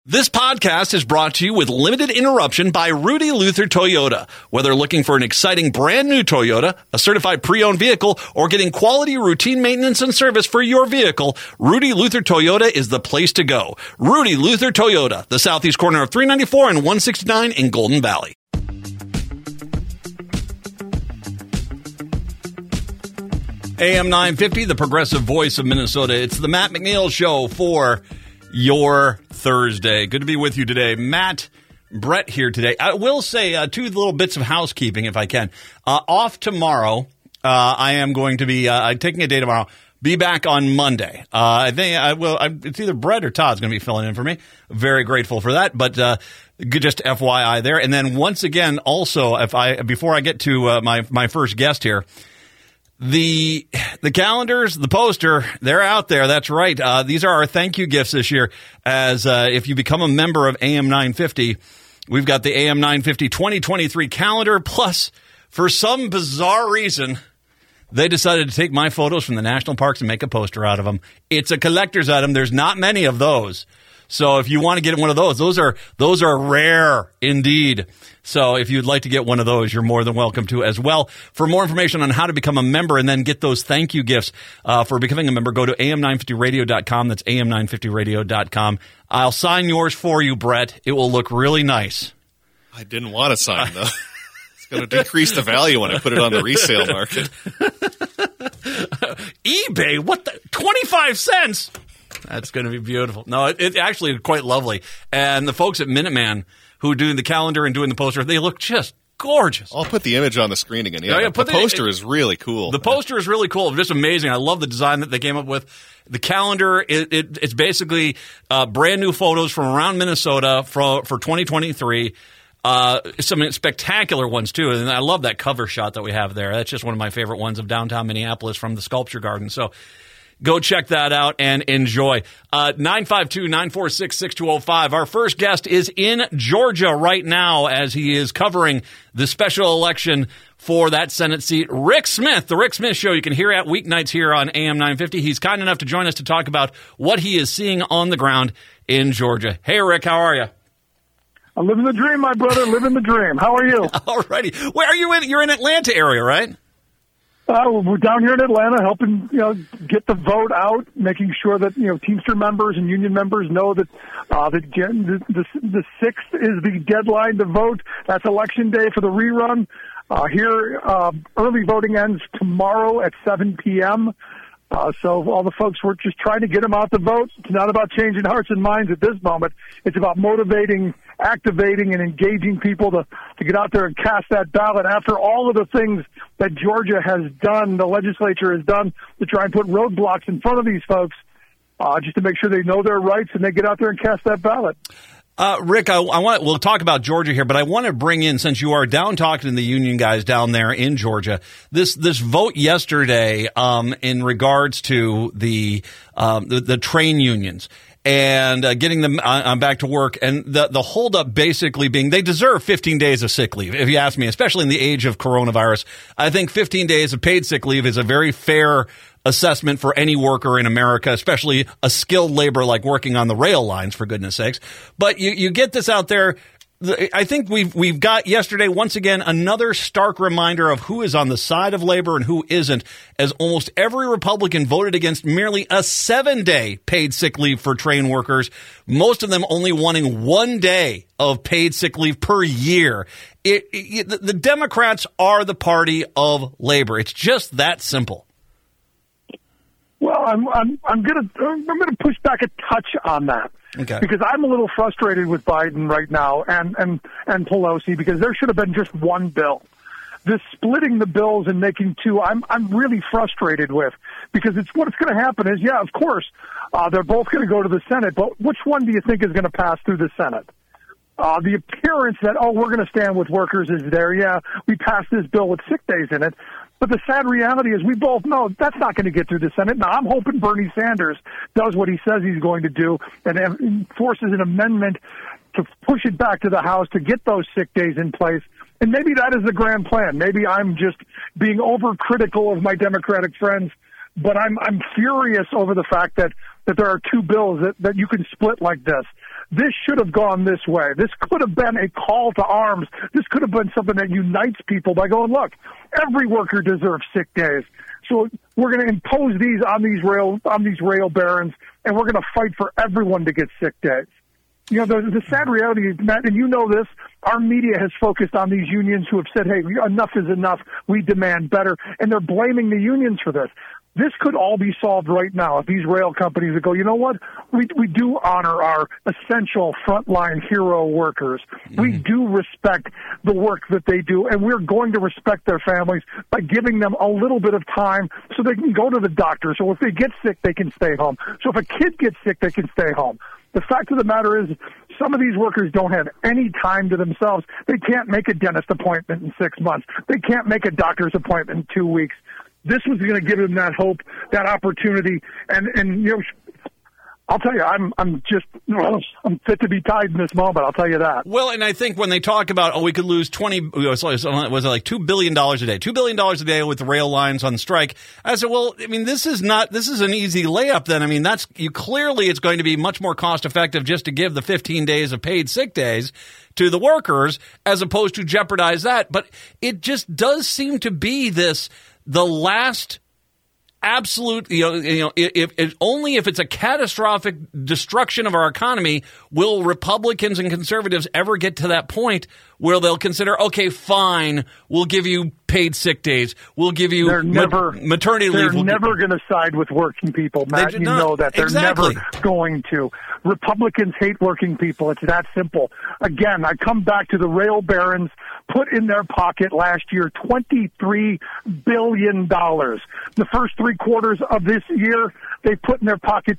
This podcast is brought to you with limited interruption by Rudy Luther Toyota. Whether looking for an exciting brand new Toyota, a certified pre-owned vehicle, or getting quality routine maintenance and service for your vehicle, Rudy Luther Toyota is the place to go. Rudy Luther Toyota, the southeast corner of 394 and 169 in Golden Valley. AM 950, the progressive voice of Minnesota. It's the Matt McNeil Show for your Thursday. Good to be with you today. Matt, Brett here today. I will say two little bits of housekeeping if I can. Off tomorrow. I am going to be taking a day tomorrow. Be back on Monday. I think I will. It's either Brett or Todd's going to be filling in for me. Very grateful for that. But just FYI there. And then once again, also, before I get to my first guest here, the calendars, the poster, they're out there. That's right. These are our thank you gifts this year. As if you become a member of AM 950, we've got the AM 950 2023 calendar. Plus, for some bizarre reason, they decided to take my photos from the national parks and make a poster out of them. It's a collector's item. There's not many of those. So if you want to get one of those are rare indeed. So if you'd like to get one of those, you're more than welcome to as well. For more information on how to become a member and then get those thank you gifts for becoming a member, go to am950radio.com. That's am950radio.com. I'll sign yours for you, Brett. It will look really nice. I didn't want to sign, though. It's going to decrease the value when I put it on the resale market. eBay? What the? 25 cents? That's going to be beautiful. No, it's actually quite lovely. And the folks at Minuteman who do the calendar and doing the poster, they look just gorgeous. I'll put the image on the screen again. Yeah, the poster is really cool. The poster is really cool. Just amazing. I love the design that they came up with. The calendar, it's basically brand new photos from around Minnesota for 2023. Some spectacular ones, too. And I love that cover shot that we have there. That's just one of my favorite ones of downtown Minneapolis from the Sculpture Garden. So go check that out and enjoy. 952-946-6205. Our first guest is in Georgia right now as he is covering the special election for that Senate seat. Rick Smith, The Rick Smith Show. You can hear at weeknights here on AM 950. He's kind enough to join us to talk about what he is seeing on the ground in Georgia. Hey, Rick, how are you? I'm living the dream, my brother. Living the dream. How are you? All righty. Where are you in? You're in Atlanta area, right? We're down here in Atlanta helping, get the vote out, making sure that, Teamster members and union members know that the 6th is the deadline to vote. That's election day for the rerun. Here, early voting ends tomorrow at 7 p.m. So all the folks, we're just trying to get them out to vote. It's not about changing hearts and minds at this moment. It's about motivating, activating, and engaging people to get out there and cast that ballot after all of the things that Georgia has done, the legislature has done to try and put roadblocks in front of these folks, just to make sure they know their rights and they get out there and cast that ballot. Rick, we'll talk about Georgia here, but I want to bring in, since you are down talking to the union guys down there in Georgia, this vote yesterday in regards to the train unions and getting them back to work, and the holdup basically being they deserve 15 days of sick leave, if you ask me, especially in the age of coronavirus. I think 15 days of paid sick leave is a very fair assessment for any worker in America, especially a skilled labor like working on the rail lines, for goodness sakes. But you get this out there. I think we've got yesterday, once again, another stark reminder of who is on the side of labor and who isn't, as almost every Republican voted against merely a 7-day paid sick leave for train workers, most of them only wanting 1 day of paid sick leave per year. The Democrats are the party of labor. It's just that simple. Well, I'm gonna push back a touch on that. Okay. Because I'm a little frustrated with Biden right now and Pelosi, because there should have been just one bill. This splitting the bills and making two, I'm really frustrated with, because what's going to happen is, yeah, of course, they're both going to go to the Senate, but which one do you think is going to pass through the Senate? The appearance that, we're going to stand with workers is there. Yeah, we passed this bill with sick days in it. But the sad reality is we both know that's not going to get through the Senate. Now, I'm hoping Bernie Sanders does what he says he's going to do and forces an amendment to push it back to the House to get those sick days in place. And maybe that is the grand plan. Maybe I'm just being overcritical of my Democratic friends, but I'm furious over the fact that there are two bills that you can split like this. This should have gone this way. This could have been a call to arms. This could have been something that unites people by going, look, every worker deserves sick days. So we're going to impose these on these rail barons, and we're going to fight for everyone to get sick days. You know, the sad reality is, Matt, and you know this, our media has focused on these unions who have said, hey, enough is enough. We demand better. And they're blaming the unions for this. This could all be solved right now if these rail companies would go, you know what? We do honor our essential frontline hero workers. Mm-hmm. We do respect the work that they do, and we're going to respect their families by giving them a little bit of time so they can go to the doctor. So if they get sick, they can stay home. So if a kid gets sick, they can stay home. The fact of the matter is, some of these workers don't have any time to themselves. They can't make a dentist appointment in 6 months. They can't make a doctor's appointment in 2 weeks. This was going to give them that hope, that opportunity, and you know, I'll tell you, I'm fit to be tied in this moment. I'll tell you that. Well, and I think when they talk about, we could lose was it like $2 billion a day, $2 billion a day with the rail lines on strike. I said, well, I mean, this is an easy layup. Then, I mean, clearly it's going to be much more cost effective just to give the 15 days of paid sick days to the workers as opposed to jeopardize that. But it just does seem to be the last absolute, if only if it's a catastrophic destruction of our economy, will Republicans and conservatives ever get to that point where they'll consider, okay, fine, we'll give you paid sick days, we'll give you maternity leave. They're never going to side with working people, Matt. You know that. They're never going to. Republicans hate working people. It's that simple. Again, I come back to the rail barons put in their pocket last year $23 billion. The first 3 quarters of this year, they put in their pocket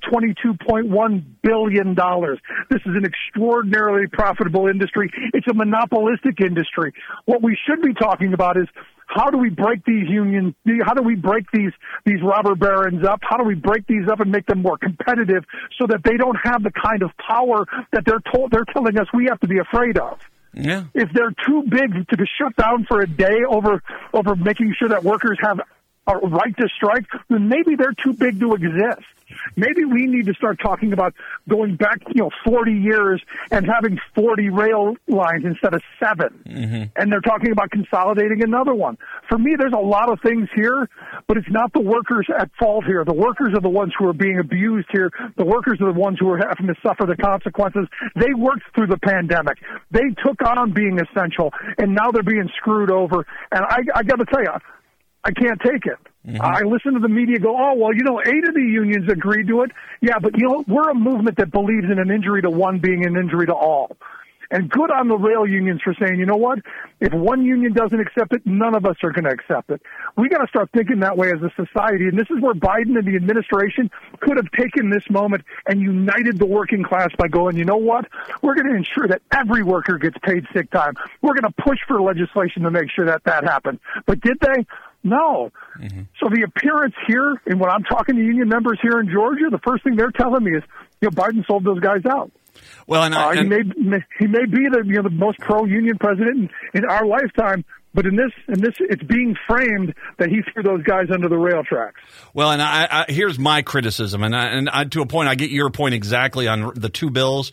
$22.1 billion. This is an extraordinarily profitable industry. It's a monopolistic industry. What we should be talking about is, how do we break these unions? How do we break these robber barons up? How do we break these up and make them more competitive so that they don't have the kind of power that they're telling us we have to be afraid of? Yeah. If they're too big to be shut down for a day over making sure that workers have a right to strike, then maybe they're too big to exist. Maybe we need to start talking about going back, 40 years and having 40 rail lines instead of 7. Mm-hmm. And they're talking about consolidating another one. For me, there's a lot of things here, but it's not the workers at fault here. The workers are the ones who are being abused here. The workers are the ones who are having to suffer the consequences. They worked through the pandemic. They took on being essential, and now they're being screwed over. And I got to tell you, I can't take it. Mm-hmm. I listen to the media go, 8 of the unions agreed to it. Yeah, but we're a movement that believes in an injury to one being an injury to all. And good on the rail unions for saying, you know what? If one union doesn't accept it, none of us are going to accept it. We got to start thinking that way as a society. And this is where Biden and the administration could have taken this moment and united the working class by going, you know what? We're going to ensure that every worker gets paid sick time. We're going to push for legislation to make sure that happens. But did they? No. Mm-hmm. So the appearance here, and when I'm talking to union members here in Georgia, the first thing they're telling me is, Biden sold those guys out. Well, and he may be the most pro-union president in our lifetime, but in this, it's being framed that he threw those guys under the rail tracks. Well, and I here's my criticism, and to a point, I get your point exactly on the 2 bills.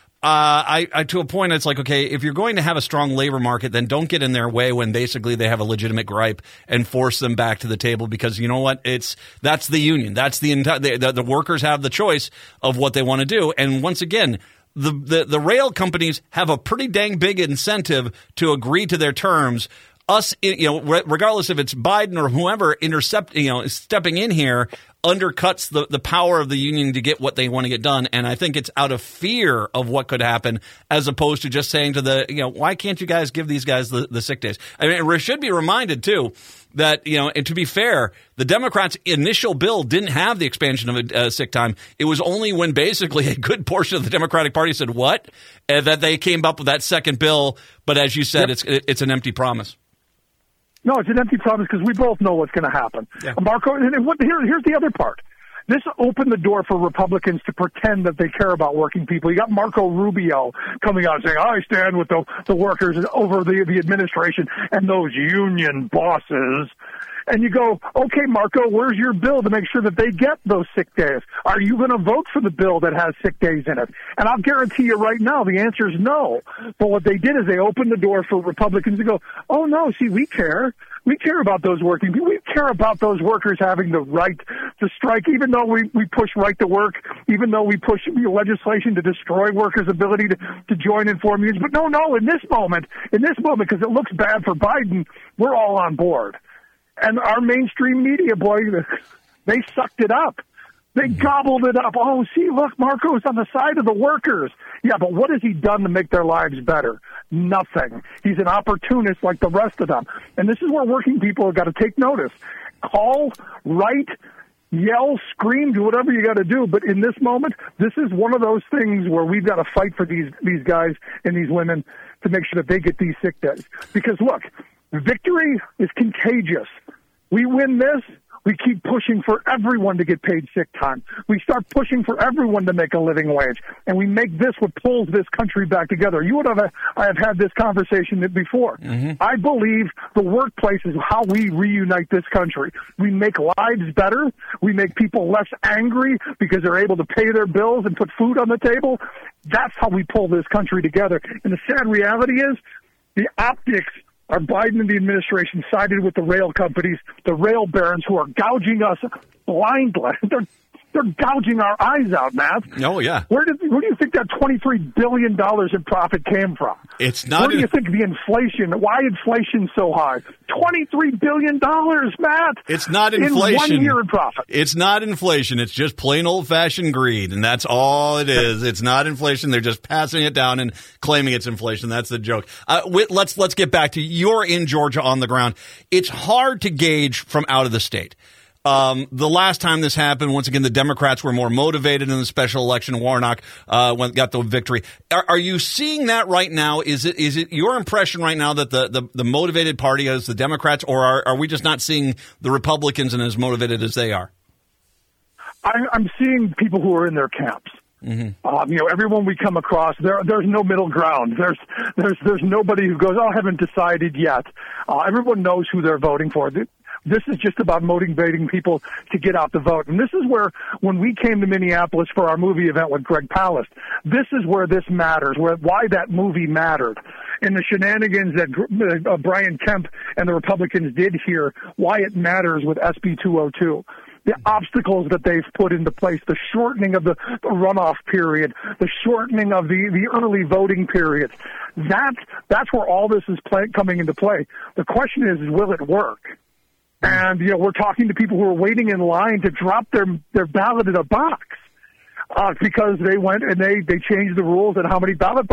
To a point, it's like, okay, if you're going to have a strong labor market, then don't get in their way when basically they have a legitimate gripe and force them back to the table, because you know what? That's the union. That's the workers have the choice of what they want to do. And once again, the rail companies have a pretty dang big incentive to agree to their terms. Us, regardless if it's Biden or whoever stepping in here, undercuts the power of the union to get what they want to get done. And I think it's out of fear of what could happen, as opposed to just saying to why can't you guys give these guys the sick days? I mean, it should be reminded too that, and to be fair, the Democrats' initial bill didn't have the expansion of sick time. It was only when basically a good portion of the Democratic Party said what, that they came up with that second bill. But as you said, it's an empty promise. No, it's an empty promise because we both know what's going to happen. Yeah. Marco, here's the other part. This opened the door for Republicans to pretend that they care about working people. You got Marco Rubio coming out saying, I stand with the workers over the administration and those union bosses. and you go, okay, Marco, where's your bill to make sure that they get those sick days? Are you going to vote for the bill that has sick days in it? And I'll guarantee you right now, the answer is no. But what they did is they opened the door for Republicans to go, oh, no, see, we care. We care about those working people. We care about those workers having the right to strike, even though we push right to work, even though we push legislation to destroy workers' ability to join and form unions. But no, in this moment, because it looks bad for Biden, we're all on board. And our mainstream media, boy, they sucked it up. They gobbled it up. Oh, see, look, Marco's on the side of the workers. Yeah, but what has he done to make their lives better? Nothing. He's an opportunist like the rest of them. And this is where working people have got to take notice. Call, write, yell, scream, do whatever you got to do. But in this moment, this is one of those things where we've got to fight for these guys and these women to make sure that they get these sick days. Because, look, victory is contagious. We win this, we keep pushing for everyone to get paid sick time. We start pushing for everyone to make a living wage. And we make this what pulls this country back together. I have had this conversation before. Mm-hmm. I believe the workplace is how we reunite this country. We make lives better. We make people less angry because they're able to pay their bills and put food on the table. That's how we pull this country together. And the sad reality is the optics are Biden and the administration sided with the rail companies, the rail barons who are gouging us blindly. They're gouging our eyes out, Matt. Oh, yeah. Where do you think that $23 billion in profit came from? It's not. Where do you think the inflation, why inflation's so high? $23 billion, Matt. It's not inflation. In 1 year in profit. It's not inflation. It's just plain old-fashioned greed, and that's all it is. It's not inflation. They're just passing it down and claiming it's inflation. That's the joke. Let's get back to you're in Georgia on the ground. It's hard to gauge from out of the state. The last time this happened, once again, the Democrats were more motivated in the special election. Warnock got the victory. Are you seeing that right now? Is it your impression right now that the motivated party is the Democrats, or are we just not seeing the Republicans and as motivated as they are? I'm seeing people who are in their camps. Mm-hmm. Everyone we come across, there's no middle ground. There's nobody who goes, I haven't decided yet. Everyone knows who they're voting for. This is just about motivating people to get out the vote. And this is where, when we came to Minneapolis for our movie event with Greg Palast, this is where this matters, why that movie mattered. And the shenanigans that Brian Kemp and the Republicans did here, why it matters with SB 202. The obstacles that they've put into place, the shortening of the runoff period, the shortening of the early voting period. That's where all this is coming into play. The question is, will it work? And, we're talking to people who are waiting in line to drop their ballot in a box because they went and they changed the rules on how many drop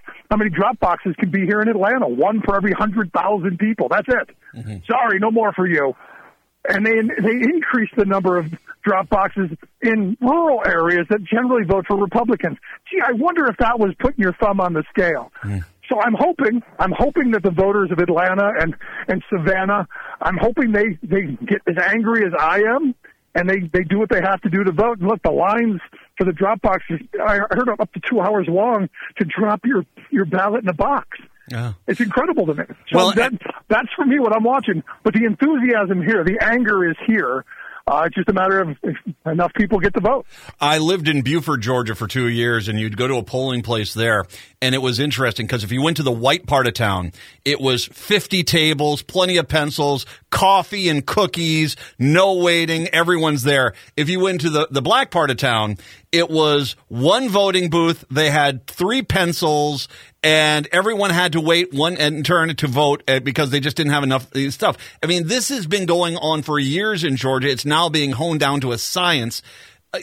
boxes can be here in Atlanta. One for every 100,000 people. That's it. Mm-hmm. Sorry, no more for you. And they increased the number of drop boxes in rural areas that generally vote for Republicans. Gee, I wonder if that was putting your thumb on the scale. Mm. So I'm hoping that the voters of Atlanta and Savannah, I'm hoping they get as angry as I am, and they do what they have to do to vote. And look, the lines for the drop boxes, I heard up to 2 hours long to drop your ballot in a box. Yeah. It's incredible to me. So that's for me what I'm watching. But the enthusiasm here, the anger is here. It's just a matter of if enough people get to vote. I lived in Buford, Georgia for 2 years, and you'd go to a polling place there, and it was interesting because if you went to the white part of town, it was 50 tables, plenty of pencils, coffee and cookies, no waiting, everyone's there. If you went to the black part of town, it was one voting booth, they had 3 pencils, and everyone had to wait one and turn to vote because they just didn't have enough stuff. I mean, this has been going on for years in Georgia. It's now being honed down to a science. But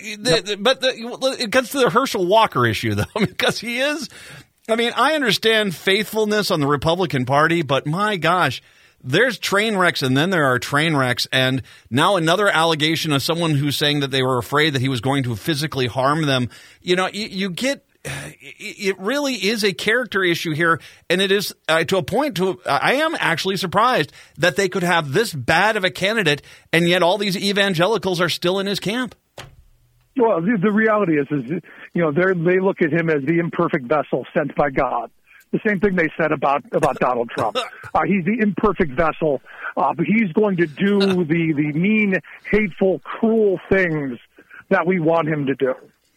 it gets to the Herschel Walker issue, though, because he is – I mean, I understand faithfulness on the Republican Party, but my gosh – there's train wrecks, and then there are train wrecks, and now another allegation of someone who's saying that they were afraid that he was going to physically harm them. You get – it really is a character issue here, and it is to a point I am actually surprised that they could have this bad of a candidate, and yet all these evangelicals are still in his camp. Well, the reality is they look at him as the imperfect vessel sent by God. the same thing they said about Donald Trump. He's the imperfect vessel. But he's going to do the mean, hateful, cruel things that we want him to do.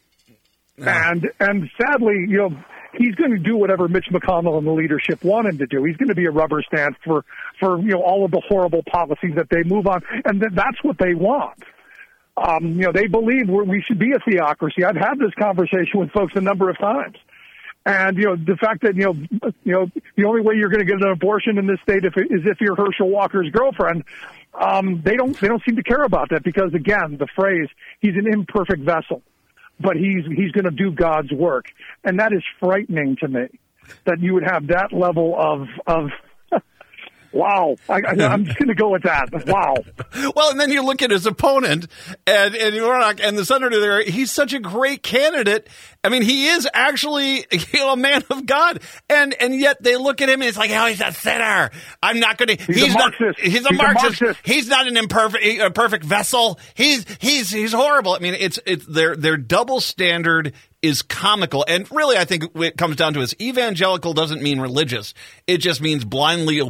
And sadly, he's going to do whatever Mitch McConnell and the leadership want him to do. He's going to be a rubber stamp for all of the horrible policies that they move on, and that's what they want. They believe we should be a theocracy. I've had this conversation with folks a number of times. And, the fact that, the only way you're going to get an abortion in this state is if you're Herschel Walker's girlfriend, they don't seem to care about that because, again, the phrase, he's an imperfect vessel, but he's going to do God's work. And that is frightening to me, that you would have that level of wow. I'm just going to go with that. Wow. Well, and then you look at his opponent, and the senator there, he's such a great candidate. I mean, he is actually a man of God. And yet they look at him and it's like, oh, he's a sinner. I'm not going to. He's a Marxist. He's a Marxist. He's not an perfect vessel. He's horrible. I mean, it's their double standard is comical. And really, I think it comes down to is evangelical doesn't mean religious. It just means blindly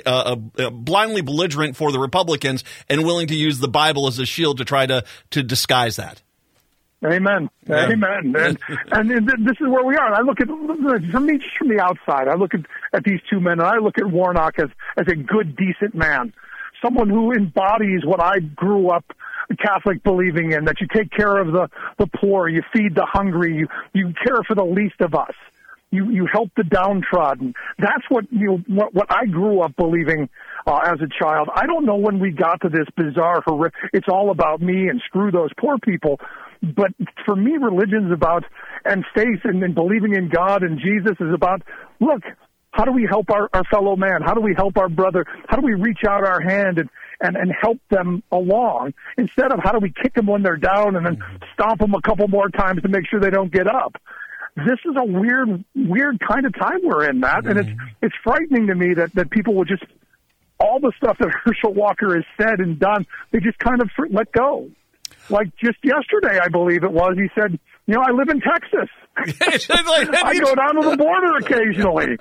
belligerent for the Republicans and willing to use the Bible as a shield to try to disguise that. Amen. Yeah. Amen. And this is where we are. I look at, for me, just from the outside, I look at these two men, and I look at Warnock as a good, decent man, someone who embodies what I grew up Catholic believing in, that you take care of the poor, you feed the hungry, you care for the least of us, you help the downtrodden. That's what I grew up believing as a child. I don't know when we got to this bizarre, it's all about me and screw those poor people. But for me, religion's about, and faith and believing in God and Jesus is about, look, how do we help our fellow man? How do we help our brother? How do we reach out our hand and help them along, instead of how do we kick them when they're down and then stomp them a couple more times to make sure they don't get up? This is a weird kind of time we're in, Matt, and it's frightening to me that people would just, all the stuff that Herschel Walker has said and done, they just kind of let go. Like just yesterday, I believe it was, he said, I live in Texas. I go down to the border occasionally.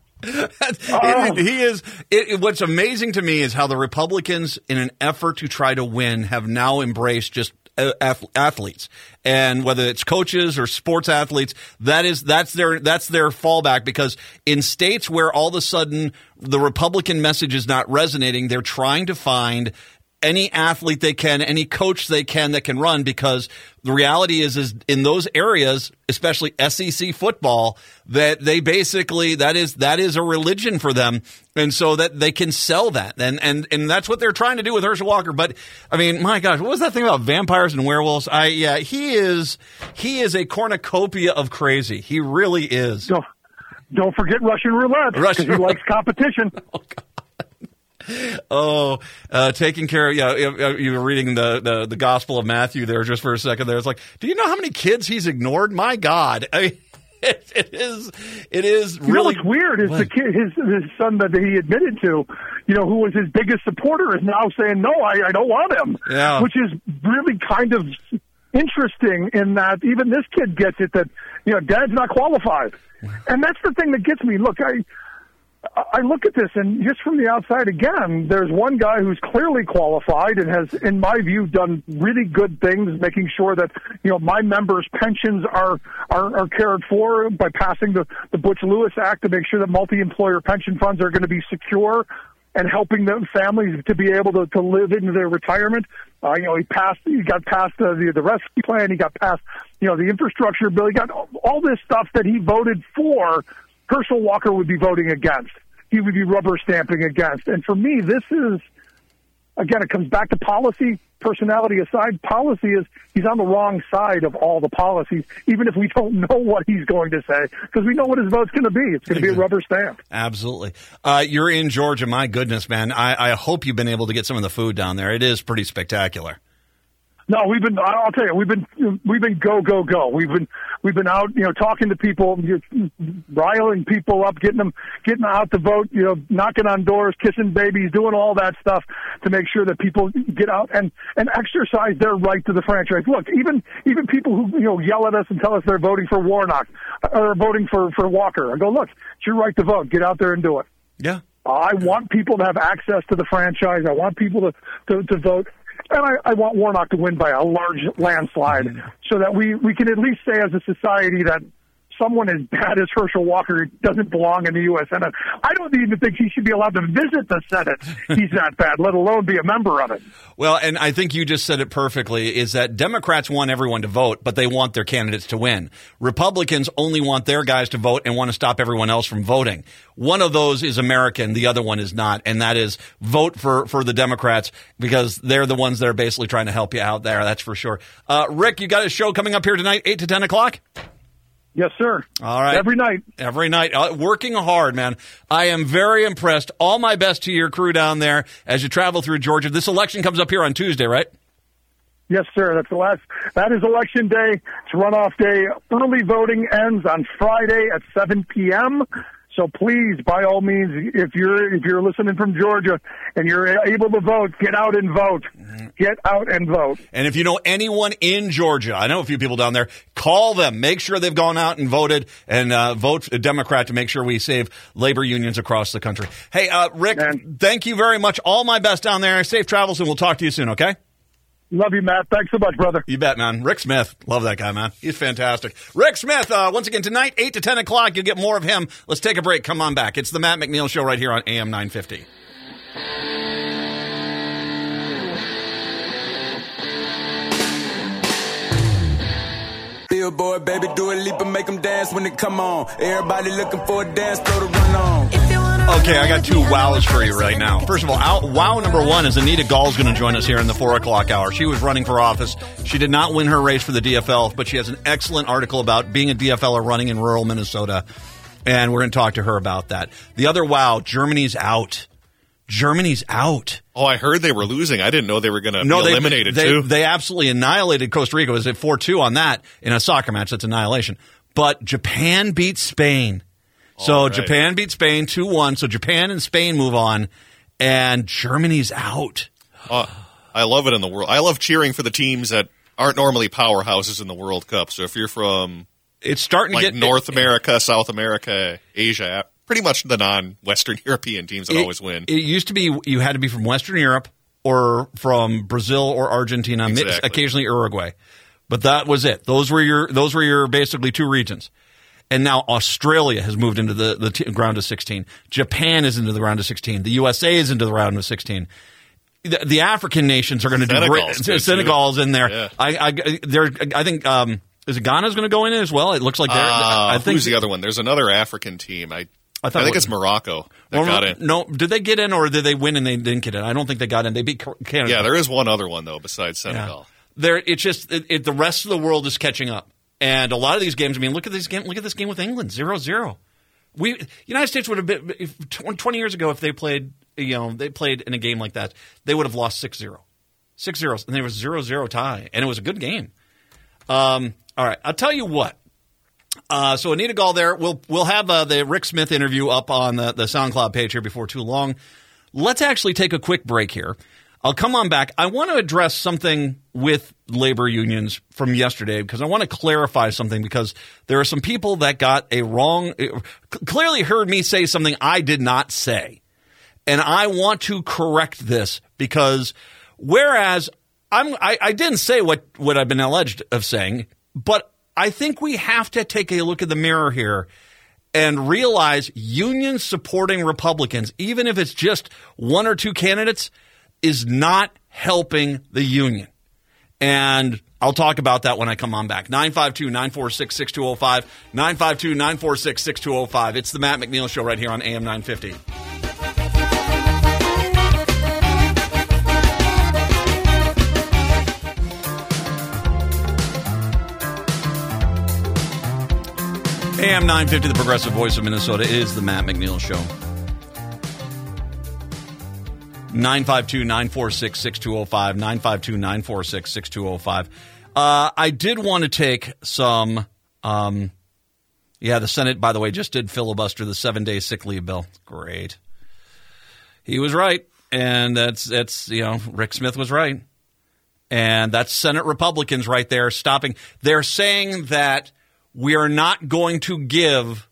He is. What's amazing to me is how the Republicans, in an effort to try to win, have now embraced just athletes, and whether it's coaches or sports athletes, that's their fallback, because in states where all of a sudden the Republican message is not resonating, they're trying to find any athlete they can, any coach they can that can run, because the reality is in those areas, especially SEC football, that they basically, that is a religion for them, and so that they can sell that, and that's what they're trying to do with Herschel Walker. But I mean, my gosh, what was that thing about vampires and werewolves? He is a cornucopia of crazy. He really is. Don't forget Russian roulette, because he likes competition. Oh, God. Taking care of, you were reading the Gospel of Matthew there just for a second there. It's like, do you know how many kids he's ignored? My God. I mean, it is really. What's weird is the kid, his son that he admitted to, who was his biggest supporter, is now saying, no, I don't want him. Yeah. Which is really kind of interesting in that even this kid gets it that, dad's not qualified. And that's the thing that gets me. Look, I look at this, and just from the outside, again, there's one guy who's clearly qualified and has, in my view, done really good things, making sure that, my members' pensions are cared for by passing the Butch Lewis Act to make sure that multi-employer pension funds are going to be secure and helping the families to be able to live into their retirement. He got past the rescue plan. He got past, the infrastructure bill. He got all this stuff that he voted for. Herschel Walker would be voting against. He would be rubber stamping against. And for me, this is, again, it comes back to policy, personality aside. Policy is, he's on the wrong side of all the policies, even if we don't know what he's going to say, because we know what his vote's going to be. It's going to be a rubber stamp. Absolutely. You're in Georgia. My goodness, man. I hope you've been able to get some of the food down there. It is pretty spectacular. No, I'll tell you, we've been go. We've been out, talking to people, riling people up, getting out to vote, knocking on doors, kissing babies, doing all that stuff to make sure that people get out and exercise their right to the franchise. Look, even people who, yell at us and tell us they're voting for Warnock or voting for Walker. I go, look, it's your right to vote. Get out there and do it. Yeah. I want people to have access to the franchise. I want people to vote. And I want Warnock to win by a large landslide so that we can at least say as a society that someone as bad as Herschel Walker doesn't belong in the U.S. Senate. I don't even think he should be allowed to visit the Senate. He's that bad, let alone be a member of it. Well, and I think you just said it perfectly, is that Democrats want everyone to vote, but they want their candidates to win. Republicans only want their guys to vote and want to stop everyone else from voting. One of those is American, the other one is not, and that is vote for the Democrats because they're the ones that are basically trying to help you out there, that's for sure. Rick, you got a show coming up here tonight, 8 to 10 o'clock? Yes, sir. All right. Every night. Every night. Working hard, man. I am very impressed. All my best to your crew down there as you travel through Georgia. This election comes up here on Tuesday, right? Yes, sir. That is election day. It's runoff day. Early voting ends on Friday at 7 p.m. So please, by all means, if you're listening from Georgia and you're able to vote, get out and vote. Get out and vote. And if you know anyone in Georgia, I know a few people down there, call them. Make sure they've gone out and voted and vote a Democrat to make sure we save labor unions across the country. Hey, Rick, thank you very much. All my best down there. Safe travels, and we'll talk to you soon, okay? Love you, Matt. Thanks so much, brother. You bet, man. Rick Smith. Love that guy, man. He's fantastic. Rick Smith, once again, tonight, 8 to 10 o'clock, you'll get more of him. Let's take a break. Come on back. It's the Matt McNeil Show right here on AM 950. Billboard, baby, do a leap and make them dance when they come on. Everybody looking for a dance floor to run on. Okay, I got two wows for you right now. First of all, wow number one is Anita Gall's going to join us here in the 4 o'clock hour. She was running for office. She did not win her race for the DFL, but she has an excellent article about being a DFLer running in rural Minnesota, and we're going to talk to her about that. The other wow, Germany's out. Germany's out. Oh, I heard they were losing. I didn't know they were going to be eliminated, too. They absolutely annihilated Costa Rica. It was at 4-2 on that in a soccer match. That's annihilation. But Japan beat Spain. So Japan beat Spain 2-1. So Japan and Spain move on, and Germany's out. I love it in the world. I love cheering for the teams that aren't normally powerhouses in the World Cup. So if you're from it's starting to get North America, South America, Asia, pretty much the non-Western European teams that always win. It used to be you had to be from Western Europe or from Brazil or Argentina, occasionally Uruguay. But that was it. Those were your basically two regions. And now Australia has moved into the round of 16. Japan is into the round of 16. The USA is into the round of 16. The African nations are going to do great. Senegal's in there. Yeah. I think is it Ghana's going to go in as well? It looks like they're. I think who's the other one? There's another African team. I think it's Morocco that got in. No, did they get in or did they win and they didn't get in? I don't think they got in. They beat Canada. Yeah, there is one other one though besides Senegal. Yeah. It's just the rest of the world is catching up. And a lot of these games, I mean, look at this game with England, 0-0. United States would have been 20 years ago if they played, they played in a game like that, they would have lost 6-0. 6-0, and there was 0-0 tie, and it was a good game. All right, I'll tell you what. So Anita Gall there, we'll have the Rick Smith interview up on the SoundCloud page here before too long. Let's actually take a quick break here. I'll come on back. I want to address something with labor unions from yesterday because I want to clarify something because there are some people that got clearly heard me say something I did not say. And I want to correct this because whereas I didn't say what I've been alleged of saying, but I think we have to take a look at the mirror here and realize unions supporting Republicans, even if it's just one or two candidates, is not helping the union. And I'll talk about that when I come on back. 952-946-6205, 952-946-6205. It's the Matt McNeil Show right here on AM 950. AM 950, the progressive voice of Minnesota, is the Matt McNeil Show. 952-946-6205, 952-946-6205. I did want to take some, the Senate, by the way, just did filibuster the 7-day sick leave bill. Great. He was right, and that's Rick Smith was right. And that's Senate Republicans right there stopping. They're saying that we are not going to give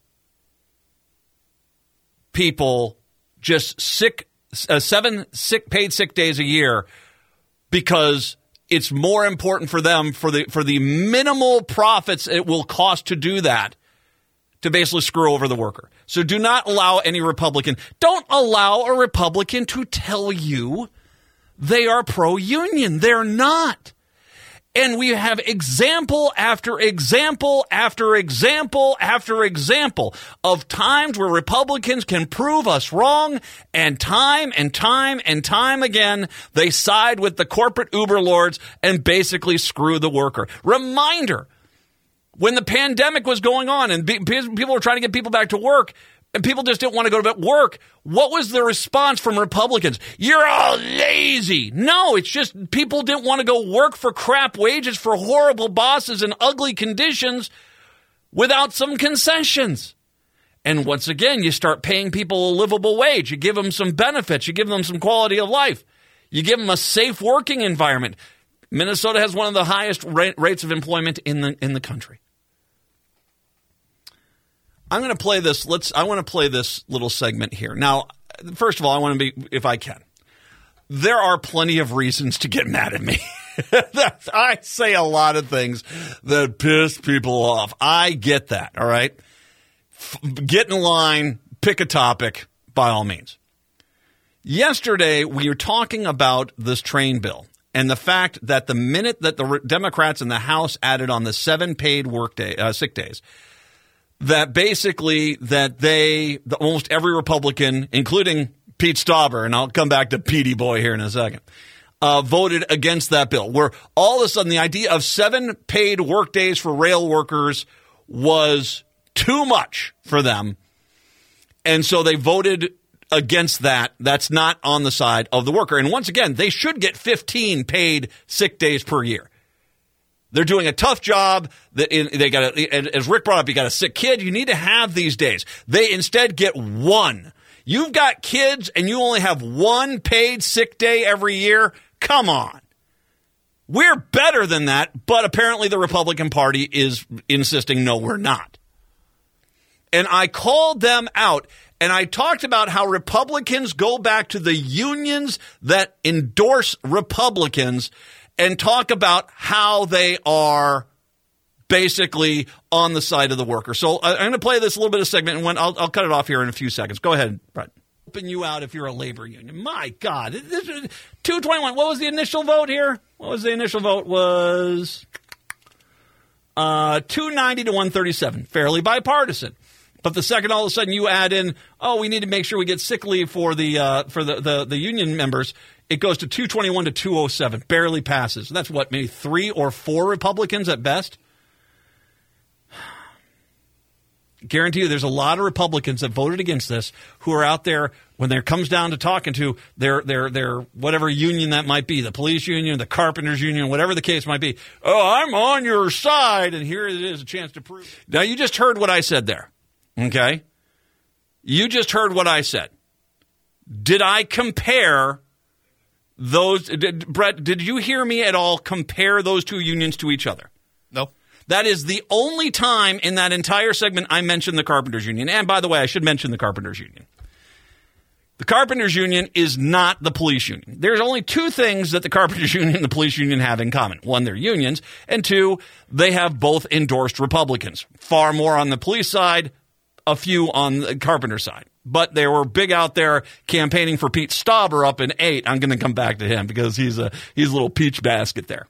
people just 7 paid sick days a year because it's more important for them for the minimal profits it will cost to do that, to basically screw over the worker. So do not allow any Republican. Don't allow a Republican to tell you they are pro-union. They're not. And we have example after example after example after example of times where Republicans can prove us wrong, and time and time and time again, they side with the corporate Uber lords and basically screw the worker. Reminder, when the pandemic was going on and people were trying to get people back to work, and people just didn't want to go to work, what was the response from Republicans? You're all lazy. No, it's just people didn't want to go work for crap wages for horrible bosses and ugly conditions without some concessions. And once again, you start paying people a livable wage. You give them some benefits. You give them some quality of life. You give them a safe working environment. Minnesota has one of the highest rates of employment in the country. I'm going to play this. I want to play this little segment here. Now, first of all, I want to be, if I can, there are plenty of reasons to get mad at me. I say a lot of things that piss people off. I get that, all right? Get in line, pick a topic, by all means. Yesterday, we were talking about this train bill and the fact that the minute that the Democrats in the House added on the 7 paid sick days, that basically almost every Republican, including Pete Stauber, and I'll come back to Petey Boy here in a second, voted against that bill, where all of a sudden the idea of 7 paid work days for rail workers was too much for them. And so they voted against that. That's not on the side of the worker. And once again, they should get 15 paid sick days per year. They're doing a tough job. They got, as Rick brought up, you got a sick kid. You need to have these days. They instead get 1. You've got kids and you only have 1 paid sick day every year. Come on. We're better than that, but apparently the Republican Party is insisting, no, we're not. And I called them out, and I talked about how Republicans go back to the unions that endorse Republicans and talk about how they are basically on the side of the worker. So I'm going to play this little bit of segment, and I'll cut it off here in a few seconds. Go ahead, Brett. Open you out if you're a labor union. My God. This is 221. What was the initial vote here? What was the initial vote? Was 290 to 137. Fairly bipartisan. But the second all of a sudden you add in, we need to make sure we get sick leave for the union members, it goes to 221 to 207. Barely passes. That's what, maybe 3 or 4 Republicans at best? Guarantee you there's a lot of Republicans that voted against this who are out there when there comes down to talking to their whatever union that might be, the police union, the carpenters union, whatever the case might be. Oh, I'm on your side, and here it is, a chance to prove it. Now, you just heard what I said there, okay? You just heard what I said. Did I compare those? Brett, did you hear me at all compare those two unions to each other? No. That is the only time in that entire segment I mentioned the Carpenters Union. And by the way, I should mention the Carpenters Union. The Carpenters Union is not the police union. There's only 2 things that the Carpenters Union and the police union have in common. 1, they're unions. And 2, they have both endorsed Republicans. Far more on the police side, a few on the carpenter side. But they were big out there campaigning for Pete Stauber up in 8. I'm going to come back to him because he's a little peach basket there.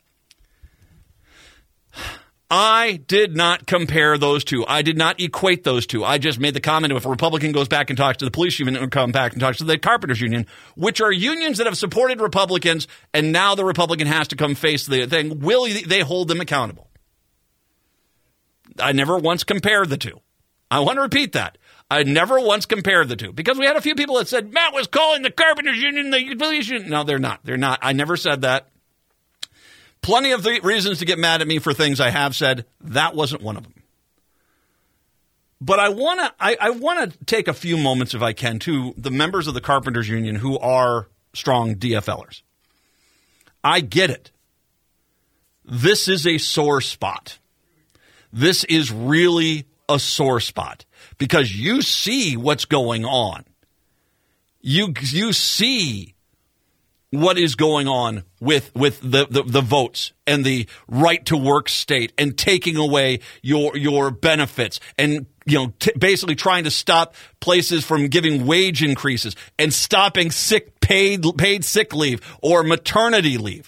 I did not compare those two. I did not equate those two. I just made the comment, if a Republican goes back and talks to the police union and come back and talks to the carpenters union, which are unions that have supported Republicans, and now the Republican has to come face the thing, will they hold them accountable? I never once compared the two. I want to repeat that. I never once compared the two because we had a few people that said Matt was calling the carpenters union the police union. No, they're not. They're not. I never said that. Plenty of the reasons to get mad at me for things I have said. That wasn't one of them. But I want to take a few moments, if I can, to the members of the Carpenters Union who are strong DFLers. I get it. This is a sore spot. This is really a sore spot because you see what's going on. You see what is going on with the votes and the right to work state and taking away your benefits and basically trying to stop places from giving wage increases and stopping paid sick leave or maternity leave.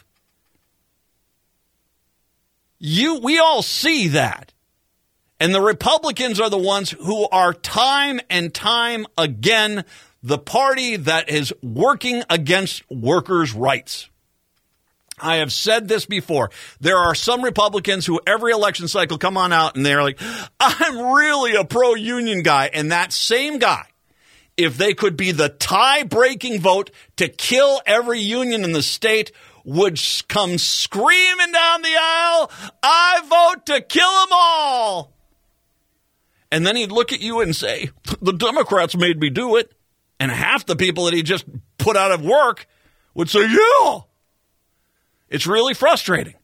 We all see that. And the Republicans are the ones who are time and time again the party that is working against workers' rights. I have said this before. There are some Republicans who every election cycle come on out and they're like, I'm really a pro-union guy. And that same guy, if they could be the tie-breaking vote to kill every union in the state, would come screaming down the aisle, I vote to kill them all. And then he'd look at you and say, the Democrats made me do it. And half the people that he just put out of work would say, yeah. It's really frustrating.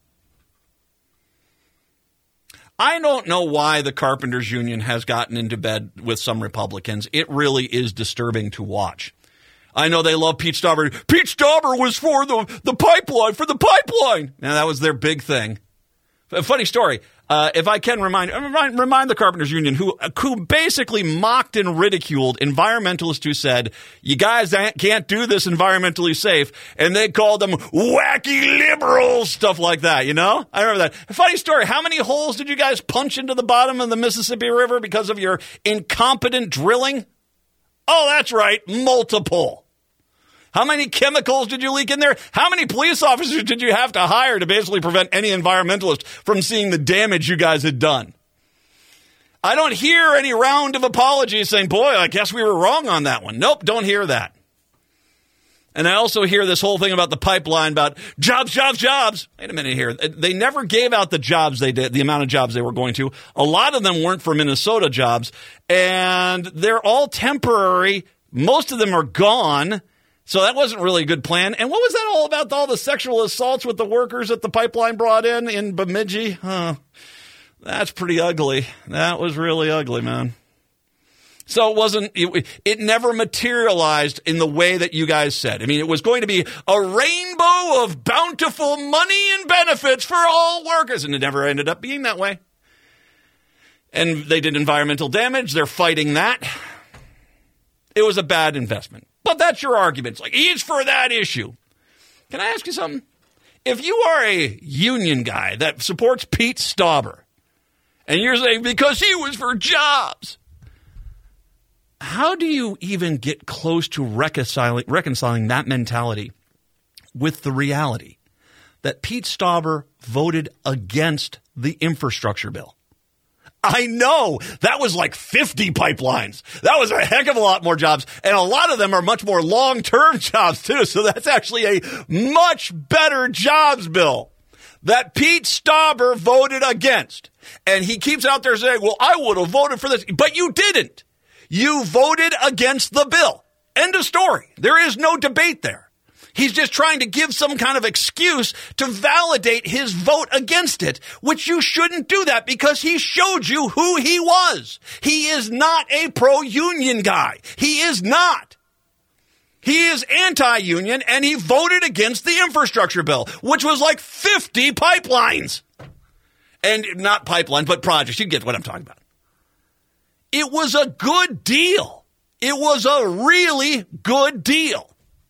I don't know why the Carpenters Union has gotten into bed with some Republicans. It really is disturbing to watch. I know they love Pete Stauber. Pete Stauber was for the pipeline, for the pipeline. Now, that was their big thing. A funny story. If I can remind the Carpenters Union, who basically mocked and ridiculed environmentalists who said, you guys can't do this environmentally safe, and they called them wacky liberals, stuff like that, you know? I remember that. A funny story. How many holes did you guys punch into the bottom of the Mississippi River because of your incompetent drilling? Oh, that's right, multiple. How many chemicals did you leak in there? How many police officers did you have to hire to basically prevent any environmentalist from seeing the damage you guys had done? I don't hear any round of apologies saying, boy, I guess we were wrong on that one. Nope, don't hear that. And I also hear this whole thing about the pipeline, about jobs, jobs, jobs. Wait a minute here. They never gave out the jobs they did, the amount of jobs they were going to. A lot of them weren't for Minnesota jobs, and they're all temporary. Most of them are gone. So that wasn't really a good plan. And what was that all about, all the sexual assaults with the workers that the pipeline brought in Bemidji? That's pretty ugly. That was really ugly, man. So it never materialized in the way that you guys said. I mean, it was going to be a rainbow of bountiful money and benefits for all workers, and it never ended up being that way. And they did environmental damage. They're fighting that. It was a bad investment. But that's your argument. It's like, he's for that issue. Can I ask you something? If you are a union guy that supports Pete Stauber, and you're saying because he was for jobs, how do you even get close to reconciling that mentality with the reality that Pete Stauber voted against the infrastructure bill? I know that was like 50 pipelines. That was a heck of a lot more jobs. And a lot of them are much more long-term jobs, too. So that's actually a much better jobs bill that Pete Stauber voted against. And he keeps out there saying, well, I would have voted for this. But you didn't. You voted against the bill. End of story. There is no debate there. He's just trying to give some kind of excuse to validate his vote against it, which you shouldn't do that because he showed you who he was. He is not a pro-union guy. He is not. He is anti-union, and he voted against the infrastructure bill, which was like 50 pipelines. And not pipelines, but projects. You get what I'm talking about. It was a good deal. It was a really good deal.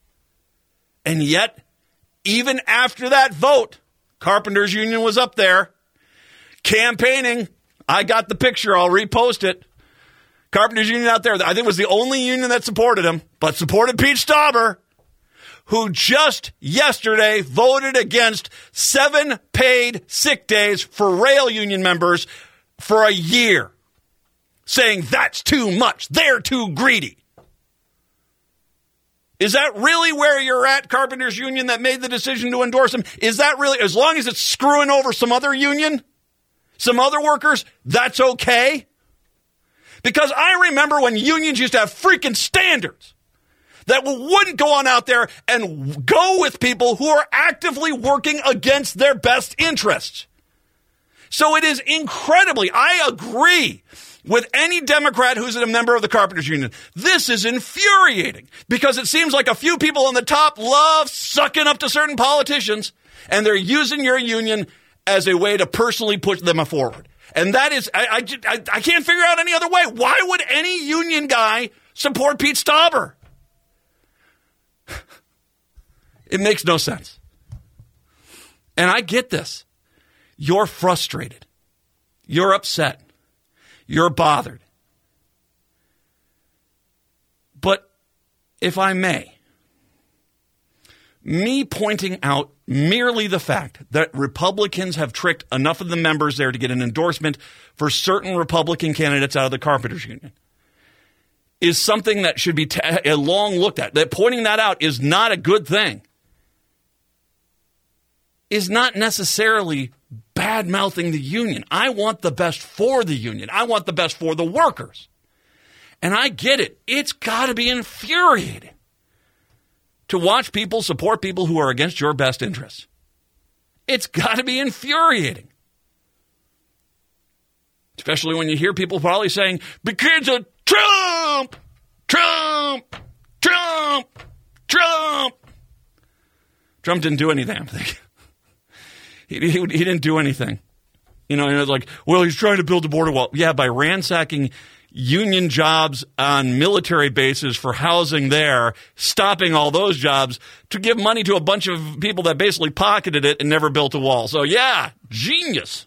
And yet, even after that vote, Carpenters Union was up there campaigning. I got the picture. I'll repost it. Carpenters Union out there. I think it was the only union that supported him, but supported Pete Stauber, who just yesterday voted against 7 paid sick days for rail union members for a year. saying that's too much, they're too greedy. Is that really where you're at, Carpenters Union, that made the decision to endorse him? Is that really, as long as it's screwing over some other union, some other workers, that's okay? Because I remember when unions used to have freaking standards that wouldn't go on out there and go with people who are actively working against their best interests. So it is incredibly, I agree with any Democrat who's a member of the Carpenters Union. This is infuriating because it seems like a few people on the top love sucking up to certain politicians, and they're using your union as a way to personally push them forward. And that is, I can't figure out any other way. Why would any union guy support Pete Stauber? It makes no sense. And I get this. You're frustrated. You're upset. You're bothered. But if I may, me pointing out merely the fact that Republicans have tricked enough of the members there to get an endorsement for certain Republican candidates out of the Carpenters Union is something that should be long looked at. That pointing that out is not a good thing. Is not necessarily bad-mouthing the union. I want the best for the union. I want the best for the workers. And I get it. It's got to be infuriating to watch people support people who are against your best interests. It's got to be infuriating. Especially when you hear people probably saying, because of Trump, Trump, Trump, Trump. Trump didn't do anything, I think. He didn't do anything. You know, and it's like, well, he's trying to build a border wall. Yeah, by ransacking union jobs on military bases for housing there, stopping all those jobs to give money to a bunch of people that basically pocketed it and never built a wall. So, yeah, genius.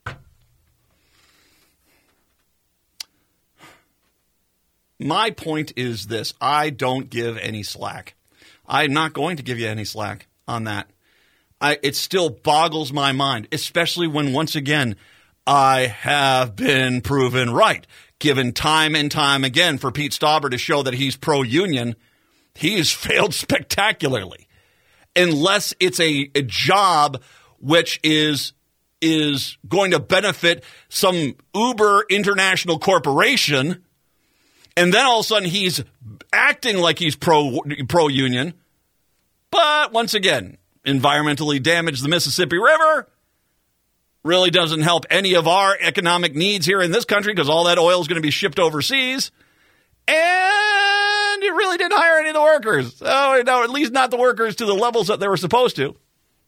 My point is this. I don't give any slack. I'm not going to give you any slack on that. It still boggles my mind, especially when, once again, I have been proven right. Given time and time again for Pete Stauber to show that he's pro-union, he has failed spectacularly. Unless it's a job which is going to benefit some Uber international corporation, and then all of a sudden he's acting like he's pro-union. But once again, environmentally damage the Mississippi River really doesn't help any of our economic needs here in this country because all that oil is going to be shipped overseas. And it really didn't hire any of the workers. Oh, no, at least not the workers to the levels that they were supposed to.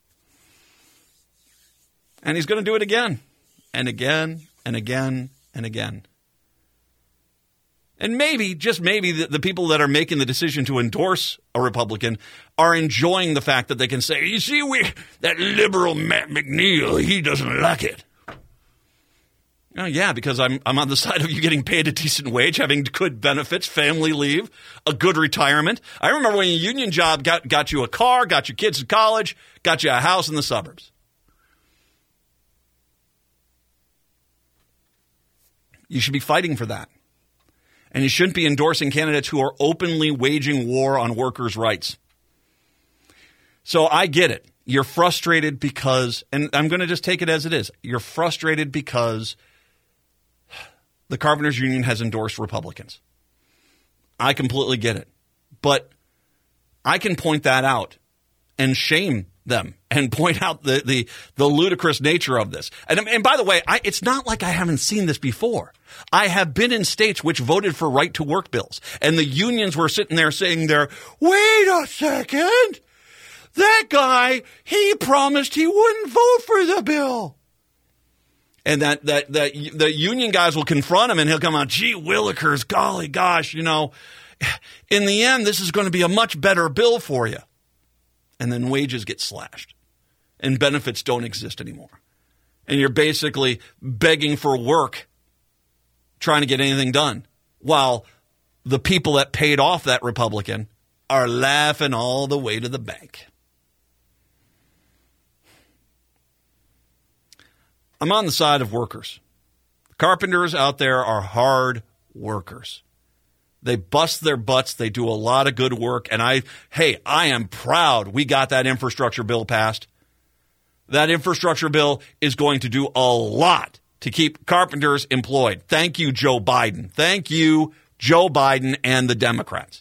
And he's going to do it again and again and again and again. And maybe, just maybe, the people that are making the decision to endorse a Republican are enjoying the fact that they can say, you see, that liberal Matt McNeil, he doesn't like it. Oh, yeah, because I'm on the side of you getting paid a decent wage, having good benefits, family leave, a good retirement. I remember when a union job got you a car, got your kids to college, got you a house in the suburbs. You should be fighting for that. And you shouldn't be endorsing candidates who are openly waging war on workers' rights. So I get it. You're frustrated because, and I'm going to just take it as it is, you're frustrated because the Carpenters Union has endorsed Republicans. I completely get it. But I can point that out and shame them and point out the ludicrous nature of this. And by the way, it's not like I haven't seen this before. I have been in states which voted for right-to-work bills, and the unions were sitting there saying wait a second, that guy, he promised he wouldn't vote for the bill. And that the union guys will confront him, and he'll come out, gee willikers, golly gosh, you know, in the end, this is going to be a much better bill for you. And then wages get slashed, and benefits don't exist anymore. And you're basically begging for work, trying to get anything done, while the people that paid off that Republican are laughing all the way to the bank. I'm on the side of workers. Carpenters out there are hard workers. They bust their butts. They do a lot of good work. And I am proud we got that infrastructure bill passed. That infrastructure bill is going to do a lot to keep carpenters employed. Thank you, Joe Biden. Thank you, Joe Biden and the Democrats.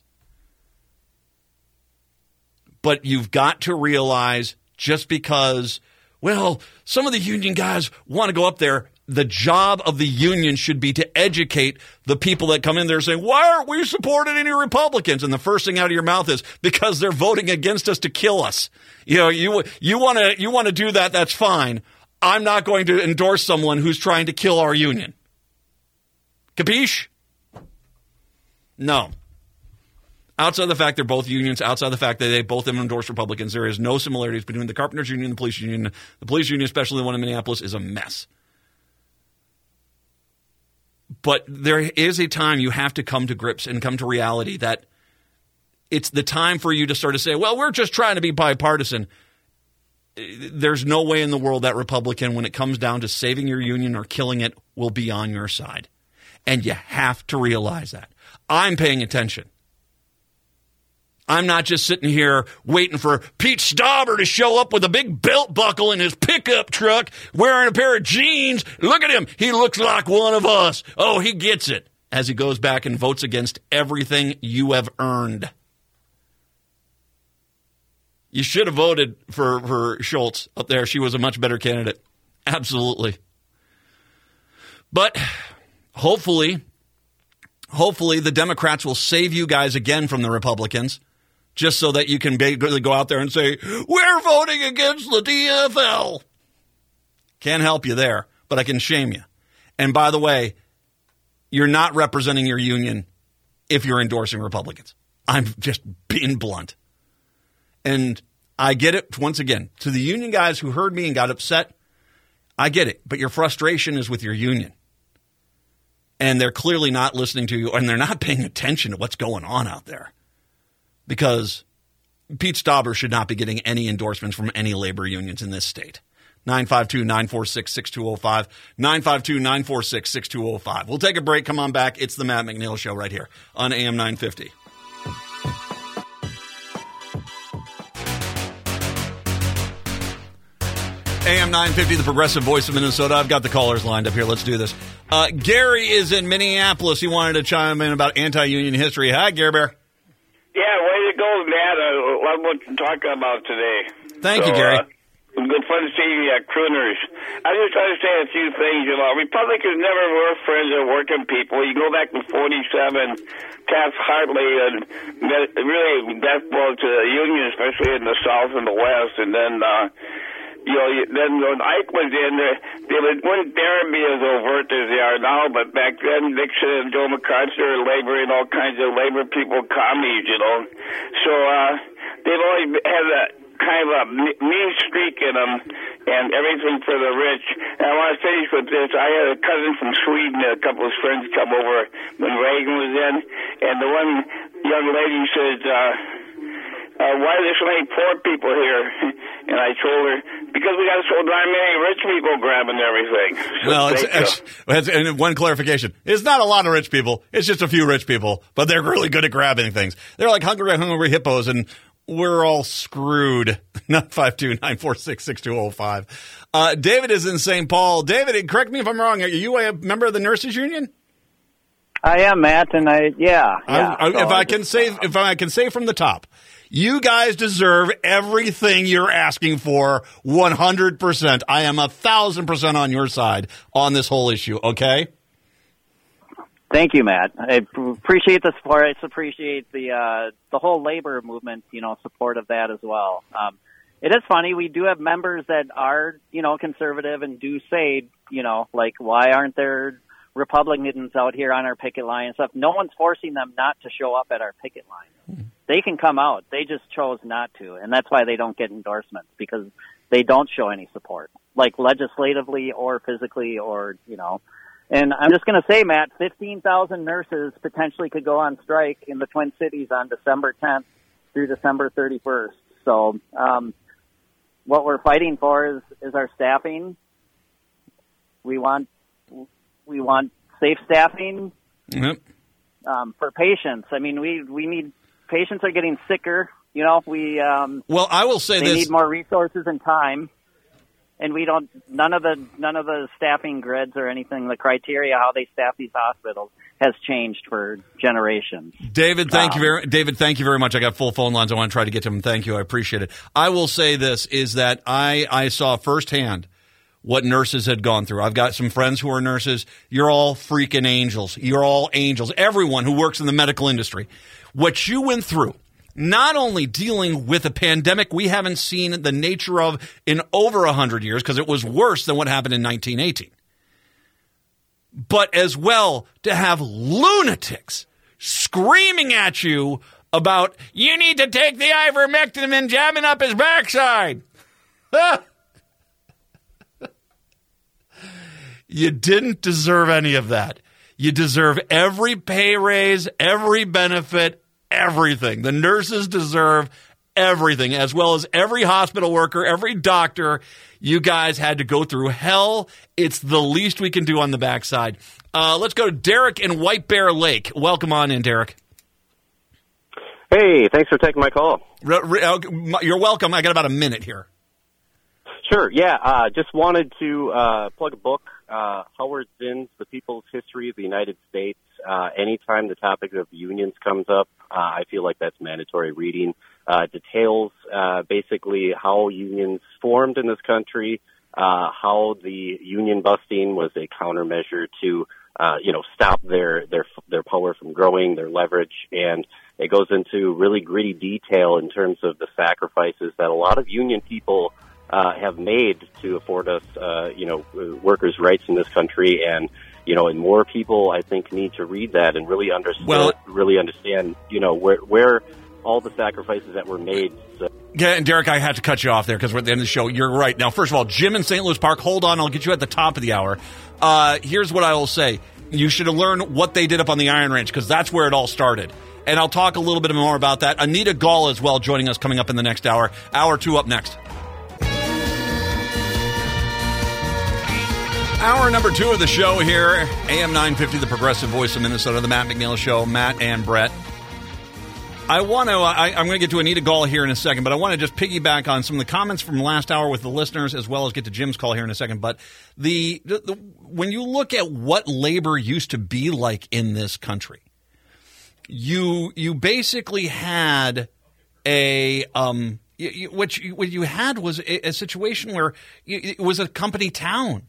But you've got to realize just because, well, some of the union guys want to go up there, the job of the union should be to educate the people that come in there saying, why aren't we supporting any Republicans? And the first thing out of your mouth is, because they're voting against us to kill us. You know, you want to do that, that's fine. I'm not going to endorse someone who's trying to kill our union. Capiche? No. Outside of the fact they're both unions, outside of the fact that they both endorse Republicans, there is no similarities between the Carpenters Union and the Police Union. The Police Union, especially the one in Minneapolis, is a mess. But there is a time you have to come to grips and come to reality that it's the time for you to sort of say, well, we're just trying to be bipartisan. There's no way in the world that Republican, when it comes down to saving your union or killing it, will be on your side. And you have to realize that. I'm paying attention. I'm not just sitting here waiting for Pete Stauber to show up with a big belt buckle in his pickup truck, wearing a pair of jeans. Look at him. He looks like one of us. Oh, he gets it. As he goes back and votes against everything you have earned. You should have voted for Schultz up there. She was a much better candidate. Absolutely. But hopefully the Democrats will save you guys again from the Republicans, just so that you can basically go out there and say, we're voting against the DFL. Can't help you there, but I can shame you. And by the way, you're not representing your union if you're endorsing Republicans. I'm just being blunt. And I get it, once again, to the union guys who heard me and got upset, I get it. But your frustration is with your union. And they're clearly not listening to you, and they're not paying attention to what's going on out there. Because Pete Stauber should not be getting any endorsements from any labor unions in this state. 952-946-6205. 952-946-6205. We'll take a break. Come on back. It's the Matt McNeil Show right here on AM 950. AM 950, the progressive voice of Minnesota. I've got the callers lined up here. Let's do this. Gary is in Minneapolis. He wanted to chime in about anti-union history. Hi, Gary Bear. Yeah, way to go, Matt. I love what you're talking about today. Thank you, Gary. Good fun to see crooners. I just want to say a few things. Republicans never were friends of working people. You go back to 47, Taft-Hartley, and really death blow to the union, especially in the South and the West. And then, then when Ike was in, they wouldn't dare be as overt as they are now, but back then, Nixon and Joe McCarthy were laboring all kinds of labor people commies, So they've always had a kind of a mean streak in them and everything for the rich. And I want to finish with this. I had a cousin from Sweden, a couple of friends come over when Reagan was in, and the one young lady says, why are there so many poor people here? And I told her, because we got so darn many rich people grabbing everything. Well, and one clarification. It's not a lot of rich people. It's just a few rich people, but they're really good at grabbing things. They're like hungry hippos, and we're all screwed. 952-946-6205. David is in St. Paul. David, correct me if I'm wrong. Are you a member of the nurses union? I am, Matt, and if I can say from the top, you guys deserve everything you're asking for 100%. I am 1,000% on your side on this whole issue, okay? Thank you, Matt. I appreciate the support. I appreciate the whole labor movement, support of that as well. It is funny. We do have members that are, conservative and do say, like, why aren't there Republicans out here on our picket line and stuff? No one's forcing them not to show up at our picket line. They can come out. They just chose not to, and that's why they don't get endorsements, because they don't show any support, like legislatively or physically or, And I'm just going to say, Matt, 15,000 nurses potentially could go on strike in the Twin Cities on December 10th through December 31st. So what we're fighting for is our staffing. We want We want safe staffing Yep. for patients. I mean, we need patients are getting sicker. You know, Well, I will say they this. need more resources and time, and we don't. None of the staffing grids or anything, the criteria how they staff these hospitals has changed for generations. David, thank you very much. I got full phone lines. I want to try to get to them. Thank you. I appreciate it. I will say this is that I saw firsthand what nurses had gone through. I've got some friends who are nurses. You're all freaking angels. You're all angels. Everyone who works in the medical industry. What you went through, not only dealing with a pandemic we haven't seen the nature of in over 100 years, because it was worse than what happened in 1918, but as well to have lunatics screaming at you about, you need to take the ivermectin and jamming up his backside. You didn't deserve any of that. You deserve every pay raise, every benefit, everything. The nurses deserve everything, as well as every hospital worker, every doctor. You guys had to go through hell. It's the least we can do on the backside. Let's go to Derek in White Bear Lake. Welcome on in, Derek. Hey, thanks for taking my call. You're welcome. I got about a minute here. Sure, yeah. Just wanted to plug a book, Howard Zinn's The People's History of the United States. Anytime the topic of unions comes up, I feel like that's mandatory reading. Details basically how unions formed in this country, how the union busting was a countermeasure to stop their power from growing, their leverage, and it goes into really gritty detail in terms of the sacrifices that a lot of union people have made to afford us, workers' rights in this country. And more people, I think, need to read that and really understand, where all the sacrifices that were made. So. Yeah, and Derek, I had to cut you off there because we're at the end of the show. You're right. Now, first of all, Jim in St. Louis Park, hold on. I'll get you at the top of the hour. Here's what I will say. You should have learned what they did up on the Iron Range because that's where it all started. And I'll talk a little bit more about that. Anita Gall as well joining us coming up in the next hour. Hour 2 up next. Hour number 2 of the show here. AM 950, the progressive voice of Minnesota, the Matt McNeil Show. Matt and Brett. I'm going to get to Anita Gall here in a second, but I want to just piggyback on some of the comments from last hour with the listeners, as well as get to Jim's call here in a second. But when you look at what labor used to be like in this country, you basically had what you had was a situation where it was a company town.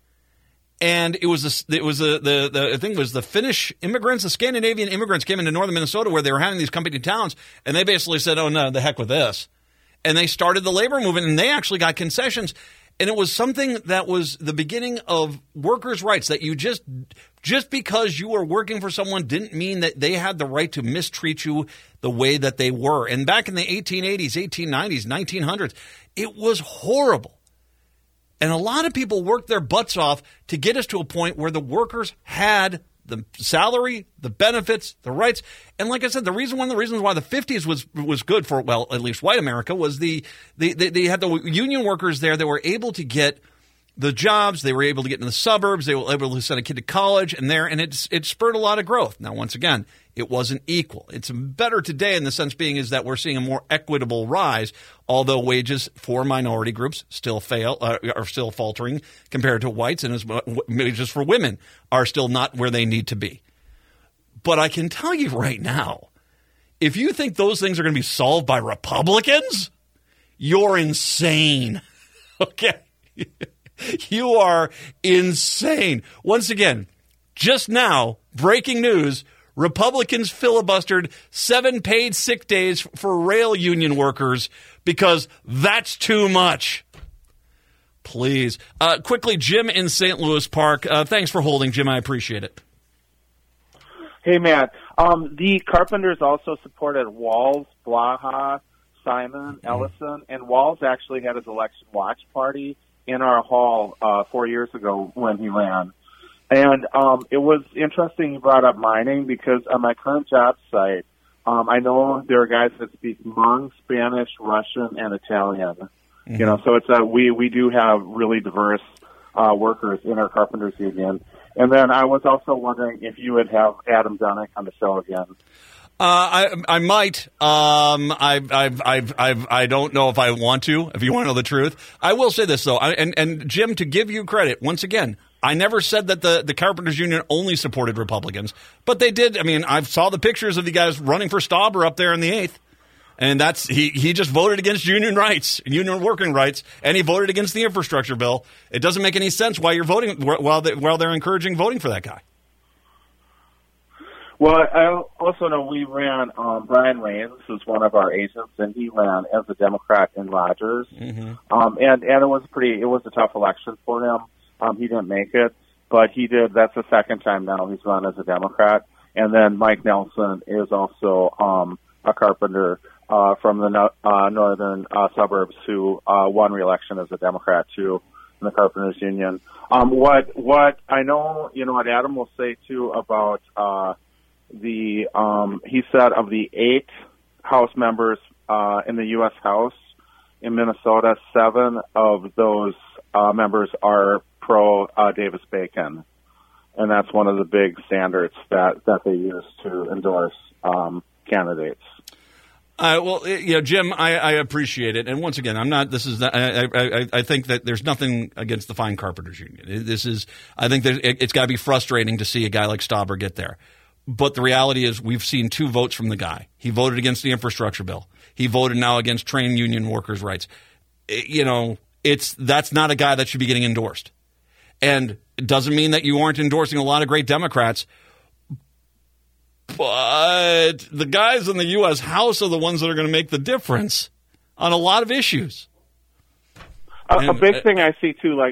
And the thing was the Finnish immigrants, the Scandinavian immigrants came into northern Minnesota where they were having these company towns, and they basically said, oh, no, the heck with this. And they started the labor movement, and they actually got concessions. And it was something that was the beginning of workers' rights, that you just because you were working for someone didn't mean that they had the right to mistreat you the way that they were. And back in the 1880s, 1890s, 1900s, it was horrible. And a lot of people worked their butts off to get us to a point where the workers had the salary, the benefits, the rights. And like I said, one of the reasons why the 50s was good for, well, at least white America, was they had the union workers there that were able to get the jobs. They were able to get in the suburbs. They were able to send a kid to college, and it spurred a lot of growth. Now, once again, it wasn't equal. It's better today in the sense being is that we're seeing a more equitable rise, although wages for minority groups still are still faltering compared to whites, and wages for women are still not where they need to be. But I can tell you right now, if you think those things are going to be solved by Republicans, you're insane. Okay? You are insane. Once again, just now, breaking news, Republicans filibustered 7 paid sick days for rail union workers because that's too much. Please. Quickly, Jim in St. Louis Park. Thanks for holding, Jim. I appreciate it. Hey, Matt. The Carpenters also supported Walz, Blaha, Simon, Ellison, and Walz actually had his election watch party in our hall 4 years ago when he ran. And it was interesting you brought up mining because on my current job site, I know there are guys that speak Hmong, Spanish, Russian, and Italian. Mm-hmm. So it's we do have really diverse workers in our carpenters union. And then I was also wondering if you would have Adam Dunnick on the show again. I might. I don't know if I want to. If you want to know the truth, I will say this though. And Jim, to give you credit once again, I never said that the Carpenters Union only supported Republicans, but they did. I mean, I saw the pictures of the guys running for Stauber up there in the 8th. And that's he just voted against union rights, union working rights, and he voted against the infrastructure bill. It doesn't make any sense why you're voting while they're encouraging voting for that guy. Well, I also know we ran Brian Raines, who's one of our agents, and he ran as a Democrat in Rogers. Mm-hmm. And it was a tough election for him. He didn't make it, but he did. That's the second time now he's run as a Democrat. And then Mike Nelson is also a carpenter from the northern suburbs who won re-election as a Democrat too in the Carpenters Union. What I know, what Adam will say too about he said of the 8 House members in the U.S. House in Minnesota, 7 of those members are pro Davis Bacon, and that's one of the big standards that they use to endorse candidates. Well, Jim, I appreciate it, and once again, I'm not. This is. I think that there's nothing against the Fine Carpenters Union. I think that it's got to be frustrating to see a guy like Stauber get there. But the reality is, we've seen 2 votes from the guy. He voted against the infrastructure bill. He voted now against train union workers' rights. That's not a guy that should be getting endorsed, and it doesn't mean that you aren't endorsing a lot of great Democrats. But the guys in the U.S. House are the ones that are going to make the difference on a lot of issues. A big thing I see too,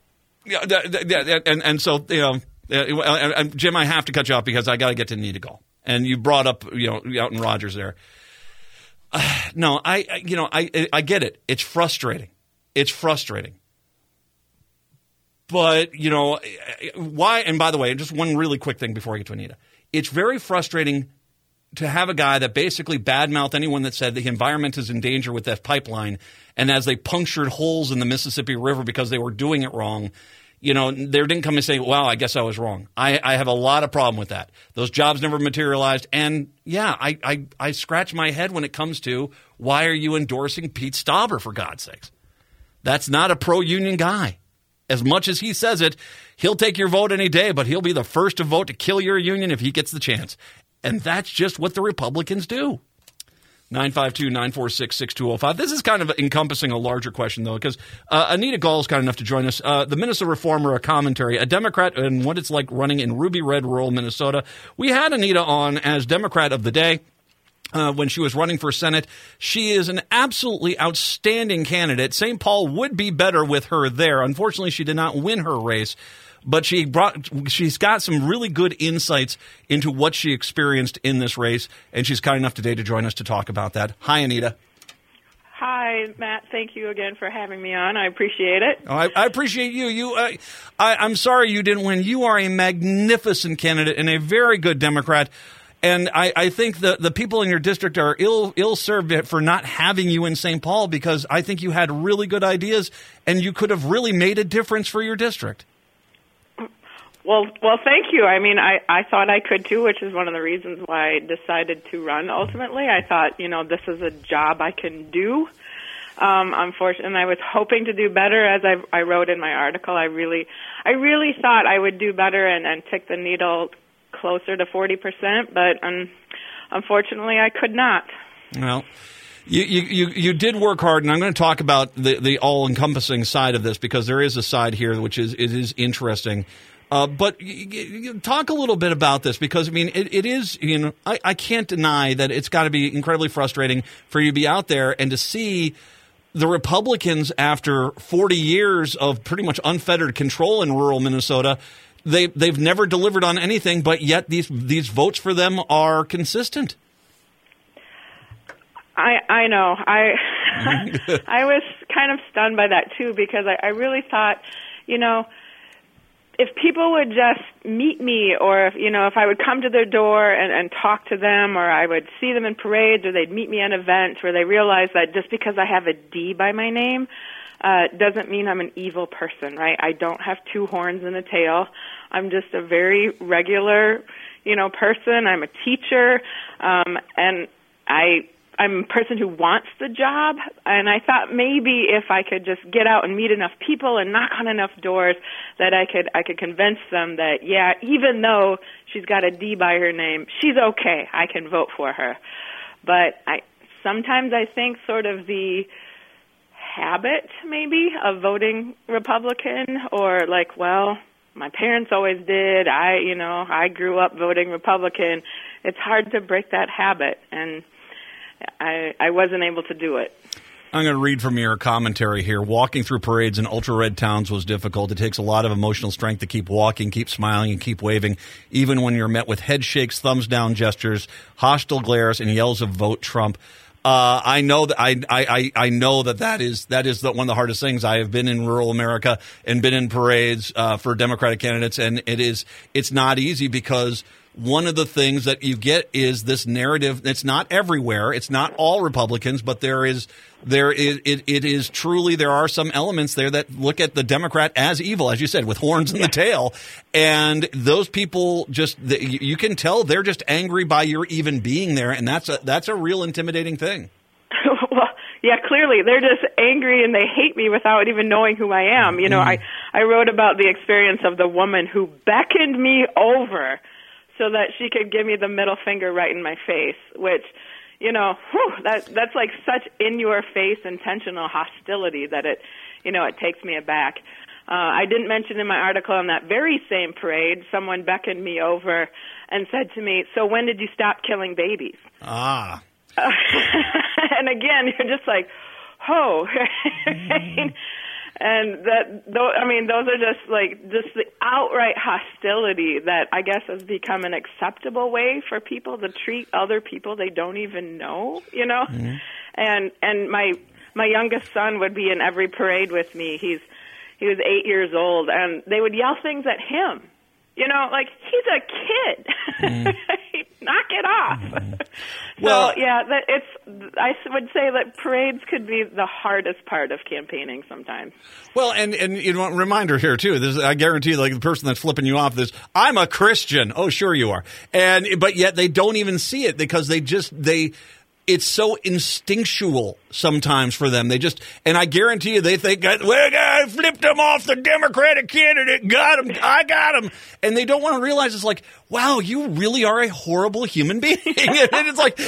so Jim, I have to cut you off because I got to get to Anita Gall, and you brought up out in Rogers there. No, I get it. It's frustrating. But why? And by the way, just one really quick thing before I get to Anita. It's very frustrating to have a guy that basically badmouthed anyone that said the environment is in danger with that pipeline, and as they punctured holes in the Mississippi River because they were doing it wrong, they didn't come and say, well, I guess I was wrong. I have a lot of problem with that. Those jobs never materialized, and I scratch my head when it comes to why are you endorsing Pete Stauber, for God's sakes? That's not a pro-union guy. As much as he says it, he'll take your vote any day, but he'll be the first to vote to kill your union if he gets the chance. And that's just what the Republicans do. 952-946-6205. This is kind of encompassing a larger question, though, because Anita Gall is kind enough to join us. The Minnesota Reformer, a commentary, a Democrat, and what it's like running in ruby red rural Minnesota. We had Anita on as Democrat of the Day. When she was running for Senate. She is an absolutely outstanding candidate. St. Paul would be better with her there. Unfortunately, she did not win her race, but she's got some really good insights into what she experienced in this race, and she's kind enough today to join us to talk about that. Hi, Anita. Hi, Matt. Thank you again for having me on. I appreciate it. Oh, I appreciate you. I'm sorry you didn't win. You are a magnificent candidate and a very good Democrat. And I think the people in your district are ill-served for not having you in St. Paul, because I think you had really good ideas and you could have really made a difference for your district. Well, thank you. I mean, I thought I could too, which is one of the reasons why I decided to run ultimately. I thought, this is a job I can do. Unfortunately, I was hoping to do better, as I wrote in my article. I really thought I would do better and tick the needle closer to 40%, but unfortunately I could not. Well, you did work hard, and I'm going to talk about the all-encompassing side of this, because there is a side here which is interesting. But talk a little bit about this, because it is, I can't deny that it's got to be incredibly frustrating for you to be out there and to see the Republicans, after 40 years of pretty much unfettered control in rural Minnesota, they've never delivered on anything, but yet these votes for them are consistent. I know. I was kind of stunned by that too, because I really thought, if people would just meet me, or if I would come to their door and talk to them, or I would see them in parades, or they'd meet me at events where they realize that just because I have a D by my name doesn't mean I'm an evil person, right? I don't have two horns and a tail. I'm just a very regular, person. I'm a teacher, and I'm a person who wants the job, and I thought maybe if I could just get out and meet enough people and knock on enough doors that I could convince them that, yeah, even though she's got a D by her name, she's okay. I can vote for her. But sometimes I think sort of the habit maybe of voting Republican, or like, well, my parents always did. I grew up voting Republican. It's hard to break that habit, and I wasn't able to do it. I'm going to read from your commentary here. Walking through parades in ultra-red towns was difficult. It takes a lot of emotional strength to keep walking, keep smiling, and keep waving, even when you're met with head shakes, thumbs down gestures, hostile glares, and yells of "Vote Trump." I know that I know that is one of the hardest things. I have been in rural America and been in parades for Democratic candidates, and it's not easy because one of the things that you get is this narrative. It's not everywhere. It's not all Republicans, but there is truly, there are some elements there that look at the Democrat as evil, as you said, with horns in the tail. And those people you can tell they're just angry by your even being there. And that's a real intimidating thing. Well, yeah, clearly they're just angry and they hate me without even knowing who I am. I wrote about the experience of the woman who beckoned me over so that she could give me the middle finger right in my face, which, that's like such in-your-face intentional hostility that it takes me aback. I didn't mention in my article on that very same parade, someone beckoned me over and said to me, "So when did you stop killing babies?" Ah. And again, you're just like, oh. And those are just the outright hostility that I guess has become an acceptable way for people to treat other people they don't even know, Mm-hmm. And my youngest son would be in every parade with me. He was 8 years old, and they would yell things at him. He's a kid. Mm. Knock it off. Mm. Well, I would say that parades could be the hardest part of campaigning sometimes. Well, and reminder here too. I guarantee, the person that's flipping you off this, I'm a Christian. Oh, sure you are. But yet they don't even see it because it's so instinctual sometimes for them. And I guarantee you, they think, well, I flipped him off the Democratic candidate, got him, I got him. And they don't want to realize it's like, wow, you really are a horrible human being. And it's like,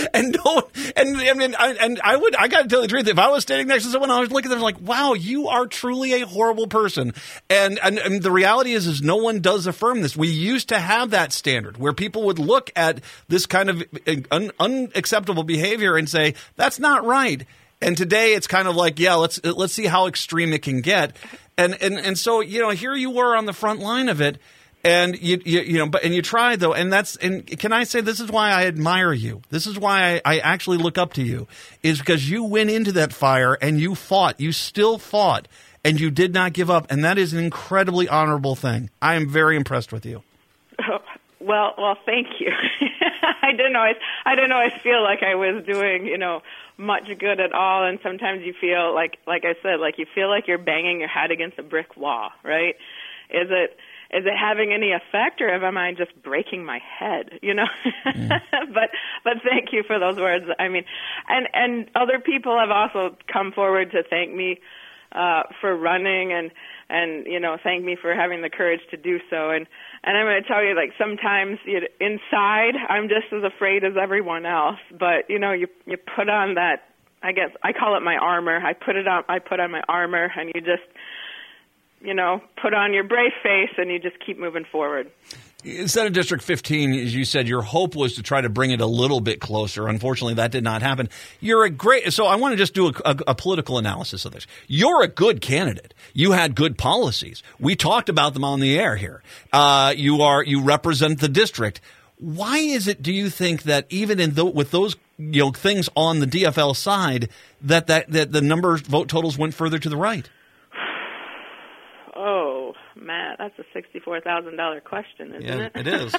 I got to tell you the truth. If I was standing next to someone, I was looking at them like, wow, you are truly a horrible person. And the reality is no one does affirm this. We used to have that standard where people would look at this kind of unacceptable behavior and say, that's not right. And today it's kind of like, yeah, let's see how extreme it can get. And so, here you were on the front line of it. And you try though, and can I say this is why I admire you. This is why I actually look up to you, is because you went into that fire and you fought. You still fought, and you did not give up, and that is an incredibly honorable thing. I am very impressed with you. Oh, well, thank you. I didn't always feel like I was doing, much good at all, and sometimes you feel like I said, you feel like you're banging your head against a brick wall, right? Is it having any effect, or am I just breaking my head? Mm. But thank you for those words. I mean, and other people have also come forward to thank me for running and thank me for having the courage to do so. And I'm going to tell you, sometimes inside I'm just as afraid as everyone else. But you put on that. I guess I call it my armor. I put on my armor, and you just put on your brave face and you just keep moving forward. Instead of District 15, as you said, your hope was to try to bring it a little bit closer. Unfortunately, that did not happen. So I want to just do a political analysis of this. You're a good candidate. You had good policies. We talked about them on the air here. You represent the district. Why is it, do you think, that even with those things on the DFL side, that the vote totals went further to the right? Oh, Matt, that's a $64,000 question, isn't it? It is.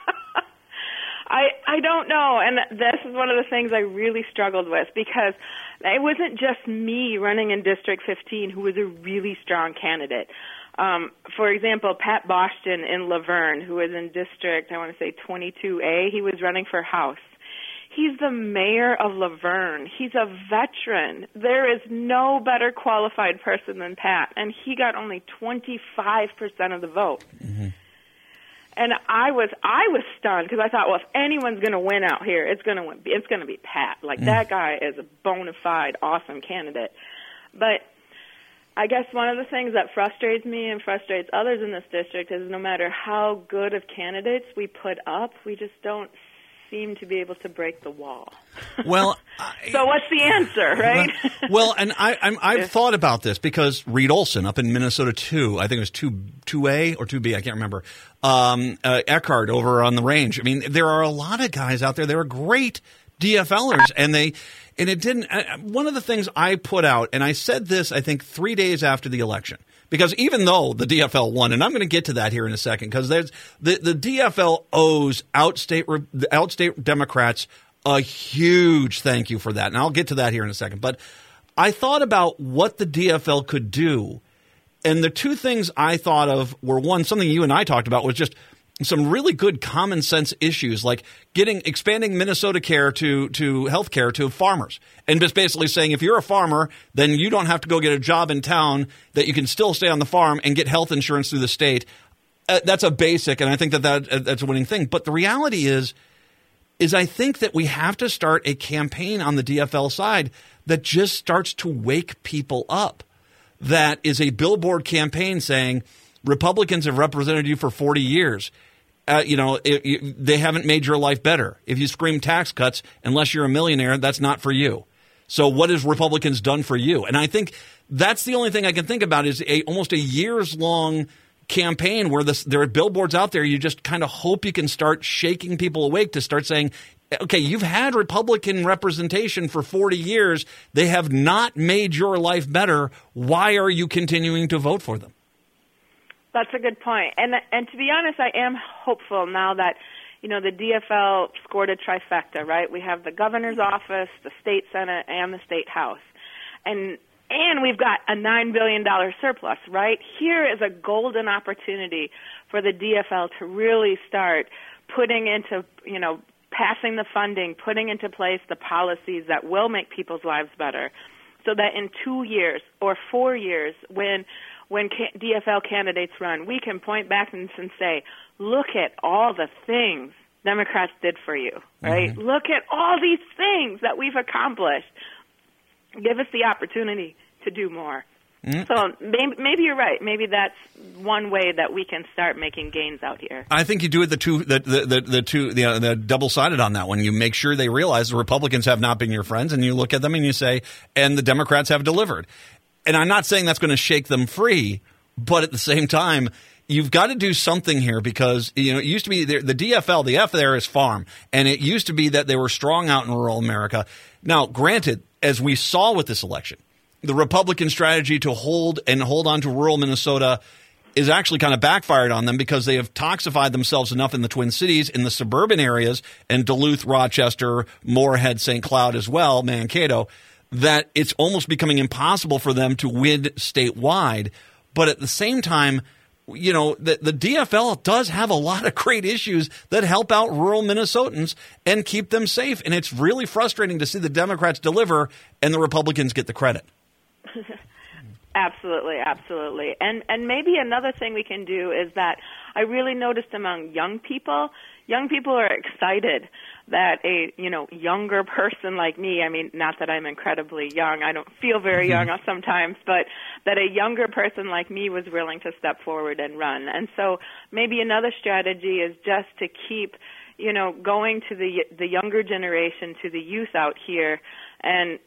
I don't know, and this is one of the things I really struggled with, because it wasn't just me running in District 15 who was a really strong candidate. For example, Pat Boston in Laverne, who was in District, I want to say 22A, he was running for House. He's the mayor of Laverne. He's a veteran. There is no better qualified person than Pat, and he got only 25% of the vote. Mm-hmm. And I was stunned, because I thought, well, if anyone's going to win out here, it's going to be Pat. Like, that guy is a bona fide, awesome candidate. But I guess one of the things that frustrates me and frustrates others in this district is no matter how good of candidates we put up, we just don't seem to be able to break the wall. Well, so what's the answer, right? Well, and I've thought about this, because Reed Olson up in Minnesota 2, I think it was 2A or 2B, I can't remember. Eckhart over on the range. I mean, there are a lot of guys out there. They were great DFLers, and it didn't. One of the things I put out, and I said this, I think 3 days after the election, because even though the DFL won, and I'm going to get to that here in a second, because there's the DFL owes outstate Democrats a huge thank you for that, and I'll get to that here in a second. But I thought about what the DFL could do, and the two things I thought of were, one, something you and I talked about, was just some really good common sense issues, like expanding Minnesota Care to health care to farmers, and just basically saying, if you're a farmer, then you don't have to go get a job in town, that you can still stay on the farm and get health insurance through the state. That's a basic, and I think that's a winning thing. But the reality is I think that we have to start a campaign on the DFL side that just starts to wake people up. That is a billboard campaign saying, Republicans have represented you for 40 years. They haven't made your life better. If you scream tax cuts, unless you're a millionaire, that's not for you. So what has Republicans done for you? And I think that's the only thing I can think about, is almost a years-long campaign where there are billboards out there. You just kind of hope you can start shaking people awake to start saying, okay, you've had Republican representation for 40 years. They have not made your life better. Why are you continuing to vote for them? That's a good point. And to be honest, I am hopeful now that, the DFL scored a trifecta, right? We have the governor's office, the state senate, and the state house. And we've got a $9 billion surplus, right? Here is a golden opportunity for the DFL to really start putting into, passing the funding, putting into place the policies that will make people's lives better, so that in 2 years or 4 years, when DFL candidates run, we can point back and say, look at all the things Democrats did for you, right? Mm-hmm. Look at all these things that we've accomplished. Give us the opportunity to do more. Mm-hmm. So maybe you're right. Maybe that's one way that we can start making gains out here. I think you do it the double-sided on that one. You make sure they realize the Republicans have not been your friends, and you look at them and you say, and the Democrats have delivered. And I'm not saying that's going to shake them free, but at the same time, you've got to do something here, because it used to be the DFL, the F there is farm, and it used to be that they were strong out in rural America. Now, granted, as we saw with this election, the Republican strategy to hold on to rural Minnesota is actually kind of backfired on them, because they have toxified themselves enough in the Twin Cities, in the suburban areas, and Duluth, Rochester, Moorhead, St. Cloud as well, Mankato, that it's almost becoming impossible for them to win statewide. But at the same time, the DFL does have a lot of great issues that help out rural Minnesotans and keep them safe. And it's really frustrating to see the Democrats deliver and the Republicans get the credit. Absolutely, absolutely. And maybe another thing we can do is that I really noticed among young people are excited that a younger person like me, I mean, not that I'm incredibly young, I don't feel very young sometimes, but that a younger person like me was willing to step forward and run. And so maybe another strategy is just to keep going to the younger generation, to the youth out here, and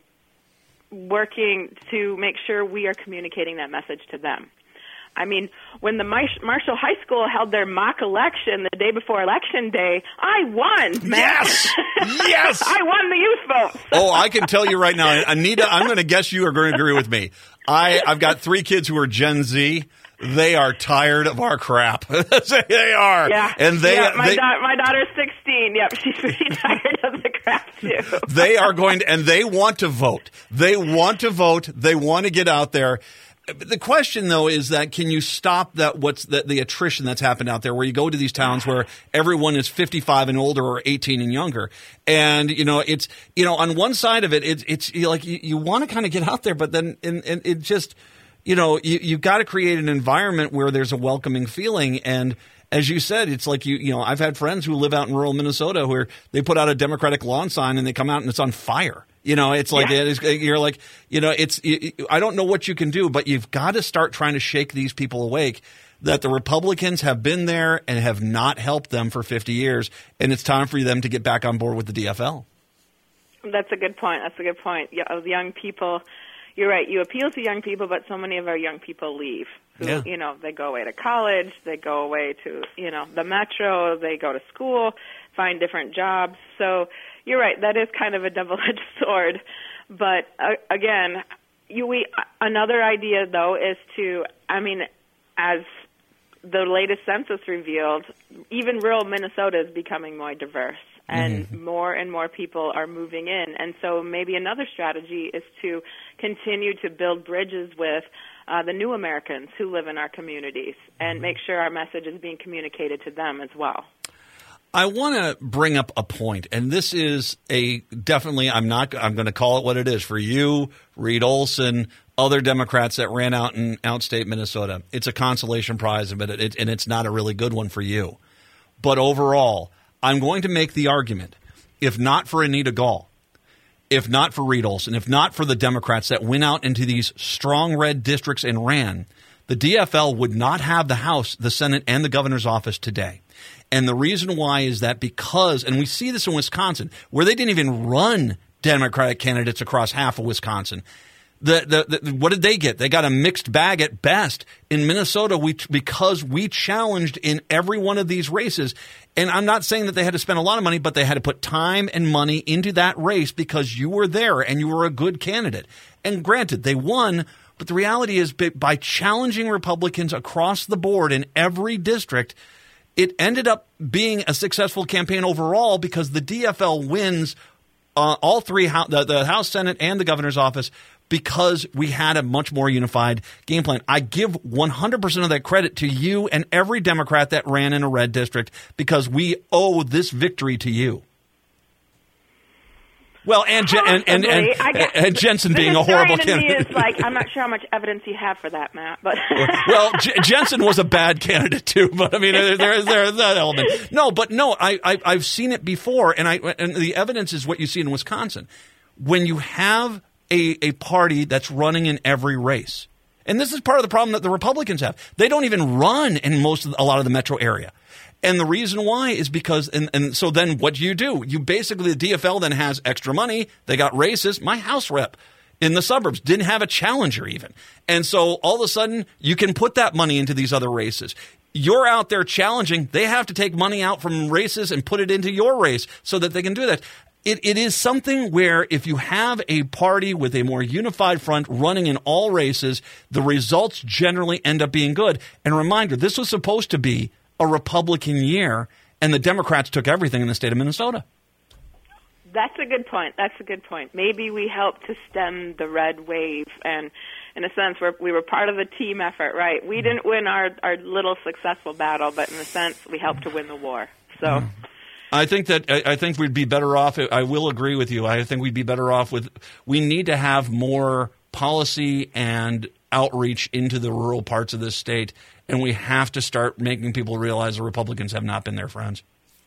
working to make sure we are communicating that message to them. I mean, when the Marshall High School held their mock election the day before Election Day, I won, Matt. Yes! I won the youth vote. Oh, I can tell you right now, Anita, I'm going to guess you are going to agree with me. I've got 3 kids who are Gen Z. they are tired of our crap. They are. Yeah. And my daughter's 16. Yep, she's pretty tired of the crap too. They are going to, and they want to vote. They want to vote. They want to get out there. The question, though, is that can you stop the attrition that's happened out there where you go to these towns where everyone is 55 and older or 18 and younger. And, it's, on one side of it, it's like you want to kind of get out there, but then and it just, you've got to create an environment where there's a welcoming feeling. And as you said, it's like I've had friends who live out in rural Minnesota where they put out a Democratic lawn sign and they come out and it's on fire. It's like you're like, I don't know what you can do, but you've got to start trying to shake these people awake that the Republicans have been there and have not helped them for 50 years, and it's time for them to get back on board with the DFL. That's a good point. Yeah, young people, you're right. You appeal to young people, but so many of our young people leave. Who, they go away to college, they go away to, the metro, they go to school, find different jobs. So you're right. That is kind of a double-edged sword. But again, another idea, though, is as the latest census revealed, even rural Minnesota is becoming more diverse. And more and more people are moving in. And so maybe another strategy is to continue to build bridges with the new Americans who live in our communities and make sure our message is being communicated to them as well. I want to bring up a point, and this is definitely, I'm going to call it what it is for you, Reed Olson, other Democrats that ran out in outstate Minnesota. It's a consolation prize, but and it's not a really good one for you. But overall, I'm going to make the argument, if not for Anita Gall, if not for Reed Olson, if not for the Democrats that went out into these strong red districts and ran, the DFL would not have the House, the Senate, and the governor's office today. And the reason why is that because, and we see this in Wisconsin, where they didn't even run Democratic candidates across half of Wisconsin. What did they get? They got a mixed bag at best. In Minnesota, because we challenged in every one of these races, and I'm not saying that they had to spend a lot of money, but they had to put time and money into that race because you were there and you were a good candidate. And granted, they won, but the reality is by challenging Republicans across the board in every district, it ended up being a successful campaign overall because the DFL wins all three, the House, Senate, and the governor's office, because we had a much more unified game plan. I give 100% of that credit to you and every Democrat that ran in a red district because we owe this victory to you. Well, and Jensen being a horrible candidate. Is like, I'm not sure how much evidence you have for that, Matt. But well, Jensen was a bad candidate too. But I mean, there's that element. No, I've seen it before, and the evidence is what you see in Wisconsin when you have a party that's running in every race. And this is part of the problem that the Republicans have. They don't even run in a lot of the metro area. And the reason why is because, and so then what do? You basically, the DFL then has extra money. They got races. My House rep in the suburbs didn't have a challenger even. And so all of a sudden, you can put that money into these other races. You're out there challenging. They have to take money out from races and put it into your race so that they can do that. It is something where if you have a party with a more unified front running in all races, the results generally end up being good. And reminder, this was supposed to be a Republican year, and the Democrats took everything in the state of Minnesota. That's a good point. Maybe we helped to stem the red wave, and in a sense, we were part of the team effort, right? We didn't win our little successful battle, but in a sense, we helped to win the war. So, I think we'd be better off. I will agree with you. I think we'd be better off with. We need to have more policy and outreach into the rural parts of this state, and we have to start making people realize the Republicans have not been their friends.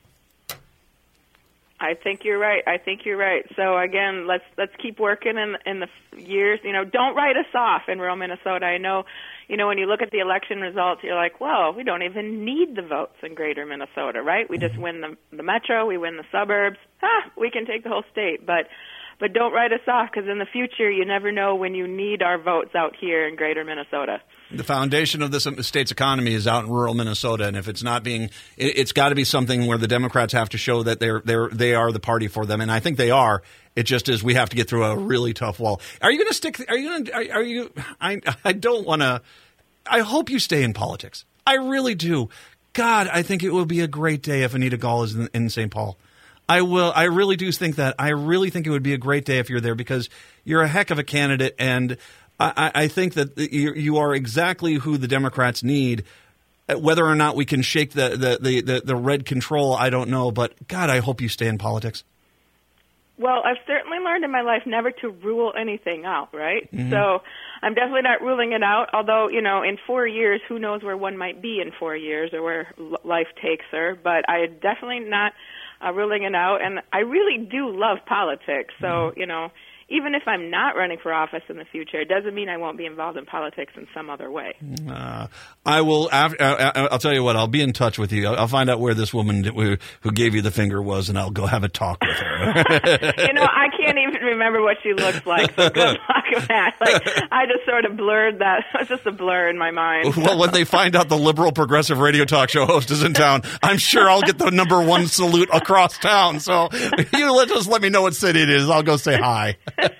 I think you're right. So again, let's keep working in the years. Don't write us off in rural Minnesota. I know, when you look at the election results, you're like, well, we don't even need the votes in greater Minnesota, right? We just win the metro, we win the suburbs. We can take the whole state, but don't write us off, because in the future, you never know when you need our votes out here in greater Minnesota. The foundation of this state's economy is out in rural Minnesota, and if it's not being, it's got to be something where the Democrats have to show that they are the party for them, and I think they are. It just is we have to get through a really tough wall. Are you going to stick? I don't want to. I hope you stay in politics. I really do. God, I think it will be a great day if Anita Gall is in St. Paul. I will. I really do think that. I really think it would be a great day if you're there because you're a heck of a candidate, and I think that you are exactly who the Democrats need. Whether or not we can shake the red control, I don't know. But God, I hope you stay in politics. Well, I've certainly learned in my life never to rule anything out, right? Mm-hmm. So I'm definitely not ruling it out, although, in 4 years, who knows where one might be in 4 years or where life takes her. But I definitely not ruling it out, and I really do love politics. So, even if I'm not running for office in the future, it doesn't mean I won't be involved in politics in some other way. I will. I'll tell you what. I'll be in touch with you. I'll find out where this woman who gave you the finger was, and I'll go have a talk with her. I can't even remember what she looks like. So good luck with that. I just sort of blurred that. It's just a blur in my mind. Well, when they find out the liberal progressive radio talk show host is in town, I'm sure I'll get the #1 salute across town. So you just let me know what city it is. I'll go say hi.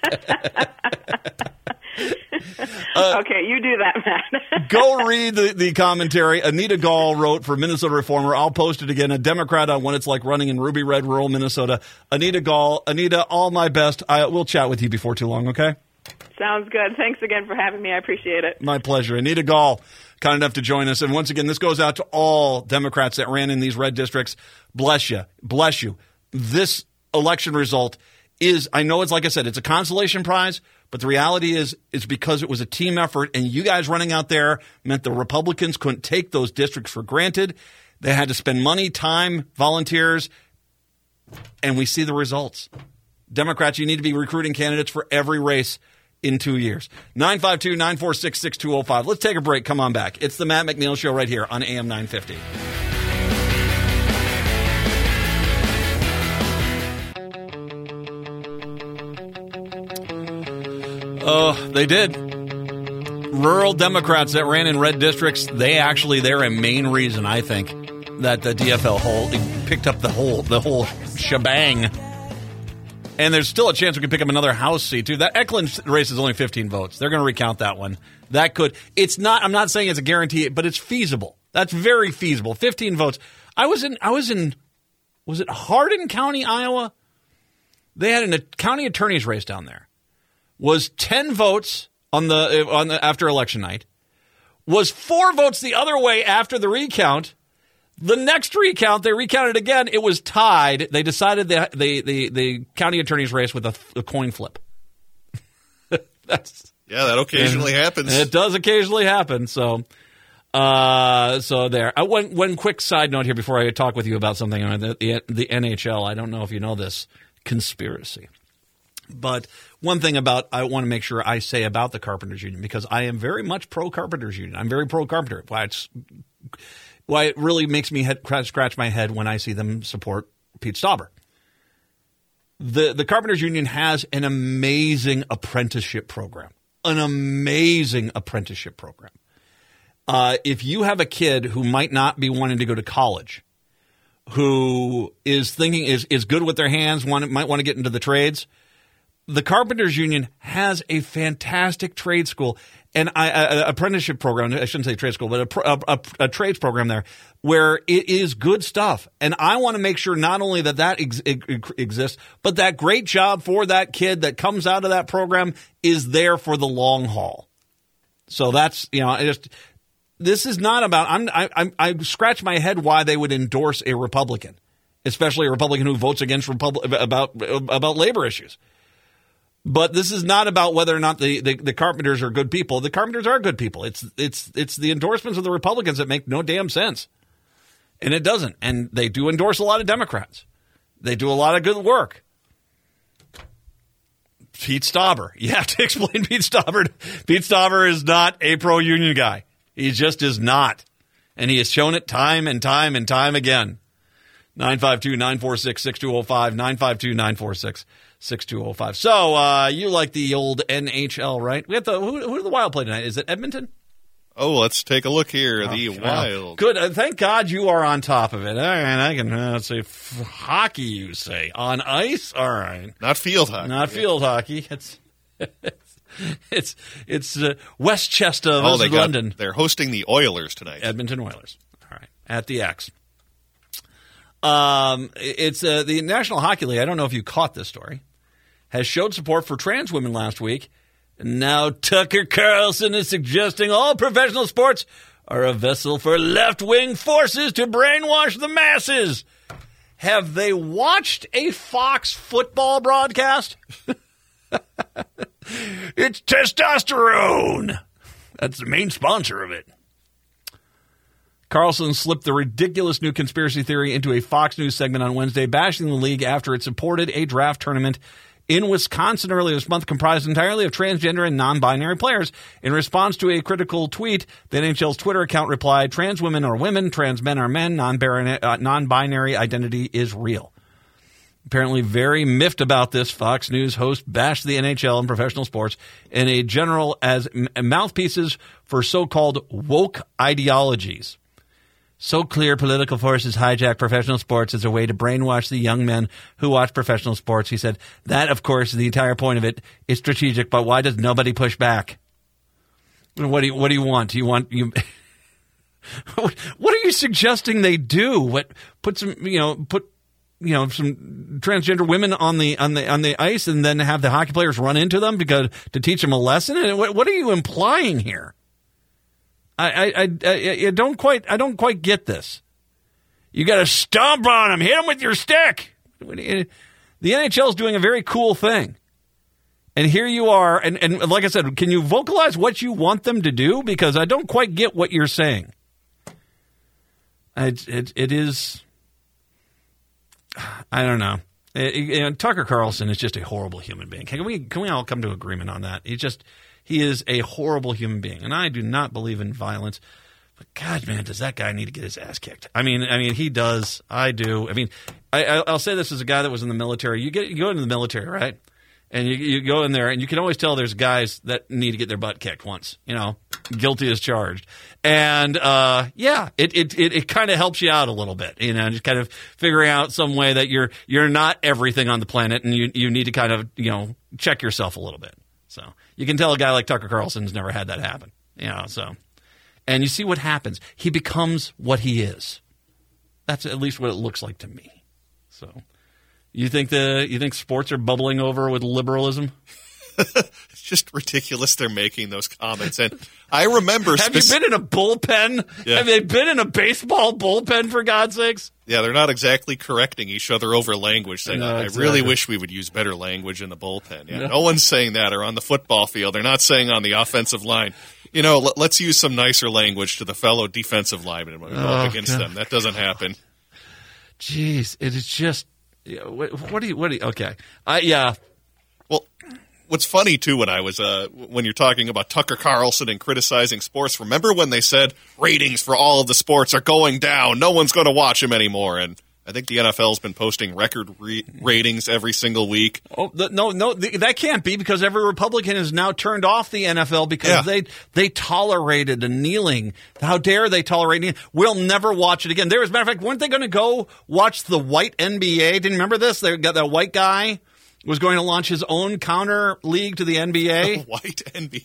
Okay, you do that, Matt. Go read the commentary. Anita Gall wrote for Minnesota Reformer. I'll post it again. A Democrat on what it's like running in ruby red rural Minnesota. Anita Gall. Anita, all my best. We'll chat with you before too long, okay? Sounds good. Thanks again for having me. I appreciate it. My pleasure. Anita Gall, kind enough to join us. And once again, this goes out to all Democrats that ran in these red districts. Bless you. Bless you. This election result is, I know it's like I said, it's a consolation prize, but the reality is it's because it was a team effort, and you guys running out there meant the Republicans couldn't take those districts for granted. They had to spend money, time, volunteers, and we see the results. Democrats, you need to be recruiting candidates for every race in 2 years. 952-946-6205. Let's take a break. Come on back. It's the Matt McNeil Show right here on AM 950. Oh, they did. Rural Democrats that ran in red districts, they're a main reason, I think, that the DFL picked up the whole shebang. And there's still a chance we can pick up another House seat, too. That Eklund race is only 15 votes. They're going to recount that one. I'm not saying it's a guarantee, but it's feasible. That's very feasible. 15 votes. I was in, was it Hardin County, Iowa? They had a county attorney's race down there. Was 10 votes on the after election night, was 4 votes the other way after the recount. The next recount, they recounted again. It was tied. They decided the county attorney's race with a coin flip. That occasionally happens. It does occasionally happen. So there. One quick side note here before I talk with you about something on the NHL. I don't know if you know this conspiracy. But one thing I want to make sure I say about the Carpenters Union, because I am very much pro-Carpenters Union. I'm very pro-Carpenter. Why it really makes me scratch my head when I see them support Pete Stauber. The Carpenters Union has an amazing apprenticeship program. If you have a kid who might not be wanting to go to college, who is thinking is good with their hands, might want to get into the trades, the Carpenters Union has a fantastic trade school and apprenticeship program. I shouldn't say trade school, but a trades program there where it is good stuff. And I want to make sure not only that exists, but that great job for that kid that comes out of that program is there for the long haul. So that's, this is not about, I scratch my head why they would endorse a Republican, especially a Republican who votes against about labor issues. But this is not about whether or not the Carpenters are good people. The Carpenters are good people. It's the endorsements of the Republicans that make no damn sense. And it doesn't. And they do endorse a lot of Democrats. They do a lot of good work. Pete Stauber. You have to explain Pete Stauber. Pete Stauber is not a pro-union guy. He just is not. And he has shown it time and time and time again. 952-946-6205, 952-946-6205. So you like the old NHL, right? We have who do the Wild play tonight? Is it Edmonton? Oh, let's take a look here. The Wild. Good. Thank God you are on top of it. All right, I can say hockey, you say. On ice? All right. Not field hockey. Not field hockey. It's It's Westchester versus London. They're hosting the Oilers tonight. Edmonton Oilers. All right, at the X. It's the National Hockey League. I don't know if you caught this story. Has showed support for trans women last week. And now Tucker Carlson is suggesting all professional sports are a vessel for left-wing forces to brainwash the masses. Have they watched a Fox football broadcast? It's testosterone. That's the main sponsor of it. Carlson slipped the ridiculous new conspiracy theory into a Fox News segment on Wednesday, bashing the league after it supported a draft tournament in Wisconsin earlier this month comprised entirely of transgender and non-binary players. In response to a critical tweet, the NHL's Twitter account replied, "Trans women are women, trans men are men, non-binary identity is real." Apparently very miffed about this, Fox News host bashed the NHL and professional sports in a general as mouthpieces for so-called woke ideologies. So clear political forces hijack professional sports as a way to brainwash the young men who watch professional sports. He said, that, of course, is the entire point of it. It's strategic, but why does nobody push back? What do you want? Do you want you? What are you suggesting they do? Put some transgender women on the ice and then have the hockey players run into them to teach them a lesson? What are you implying here? I don't quite get this. You got to stomp on them, hit them with your stick. The NHL is doing a very cool thing, and here you are. And like I said, can you vocalize what you want them to do? Because I don't quite get what you're saying. It is. I don't know. Tucker Carlson is just a horrible human being. Can we all come to agreement on that? He is a horrible human being, and I do not believe in violence. But God, man, does that guy need to get his ass kicked? I mean, he does. I do. I mean, I'll say this as a guy that was in the military. You go into the military, right? And you go in there, and you can always tell there's guys that need to get their butt kicked once. Guilty as charged. And it kind of helps you out a little bit. Just kind of figuring out some way that you're not everything on the planet, and you need to kind of check yourself a little bit. So you can tell a guy like Tucker Carlson's never had that happen, and you see what happens. He becomes what he is. That's at least what it looks like to me. So you think sports are bubbling over with liberalism? It's just ridiculous they're making those comments. And I remember... Have you been in a bullpen? Yeah. Have they been in a baseball bullpen, for God's sakes? Yeah, they're not exactly correcting each other over language, saying, No, I exactly. really wish we would use better language in the bullpen. Yeah, no one's saying that, or on the football field. They're not saying on the offensive line. Let's use some nicer language to the fellow defensive linemen when we go up against them. That doesn't happen. Jeez, it is just... What do you... Okay. Well, what's funny, too, when you're talking about Tucker Carlson and criticizing sports, remember when they said ratings for all of the sports are going down, no one's going to watch them anymore, and I think the NFL's been posting record ratings every single week. Oh, no, that can't be, because every Republican has now turned off the NFL because they tolerated a kneeling. How dare they tolerate kneeling? We'll never watch it again. As a matter of fact, weren't they going to go watch the white NBA? Didn't you remember this? They got that white guy was going to launch his own counter league to the NBA. White NBA.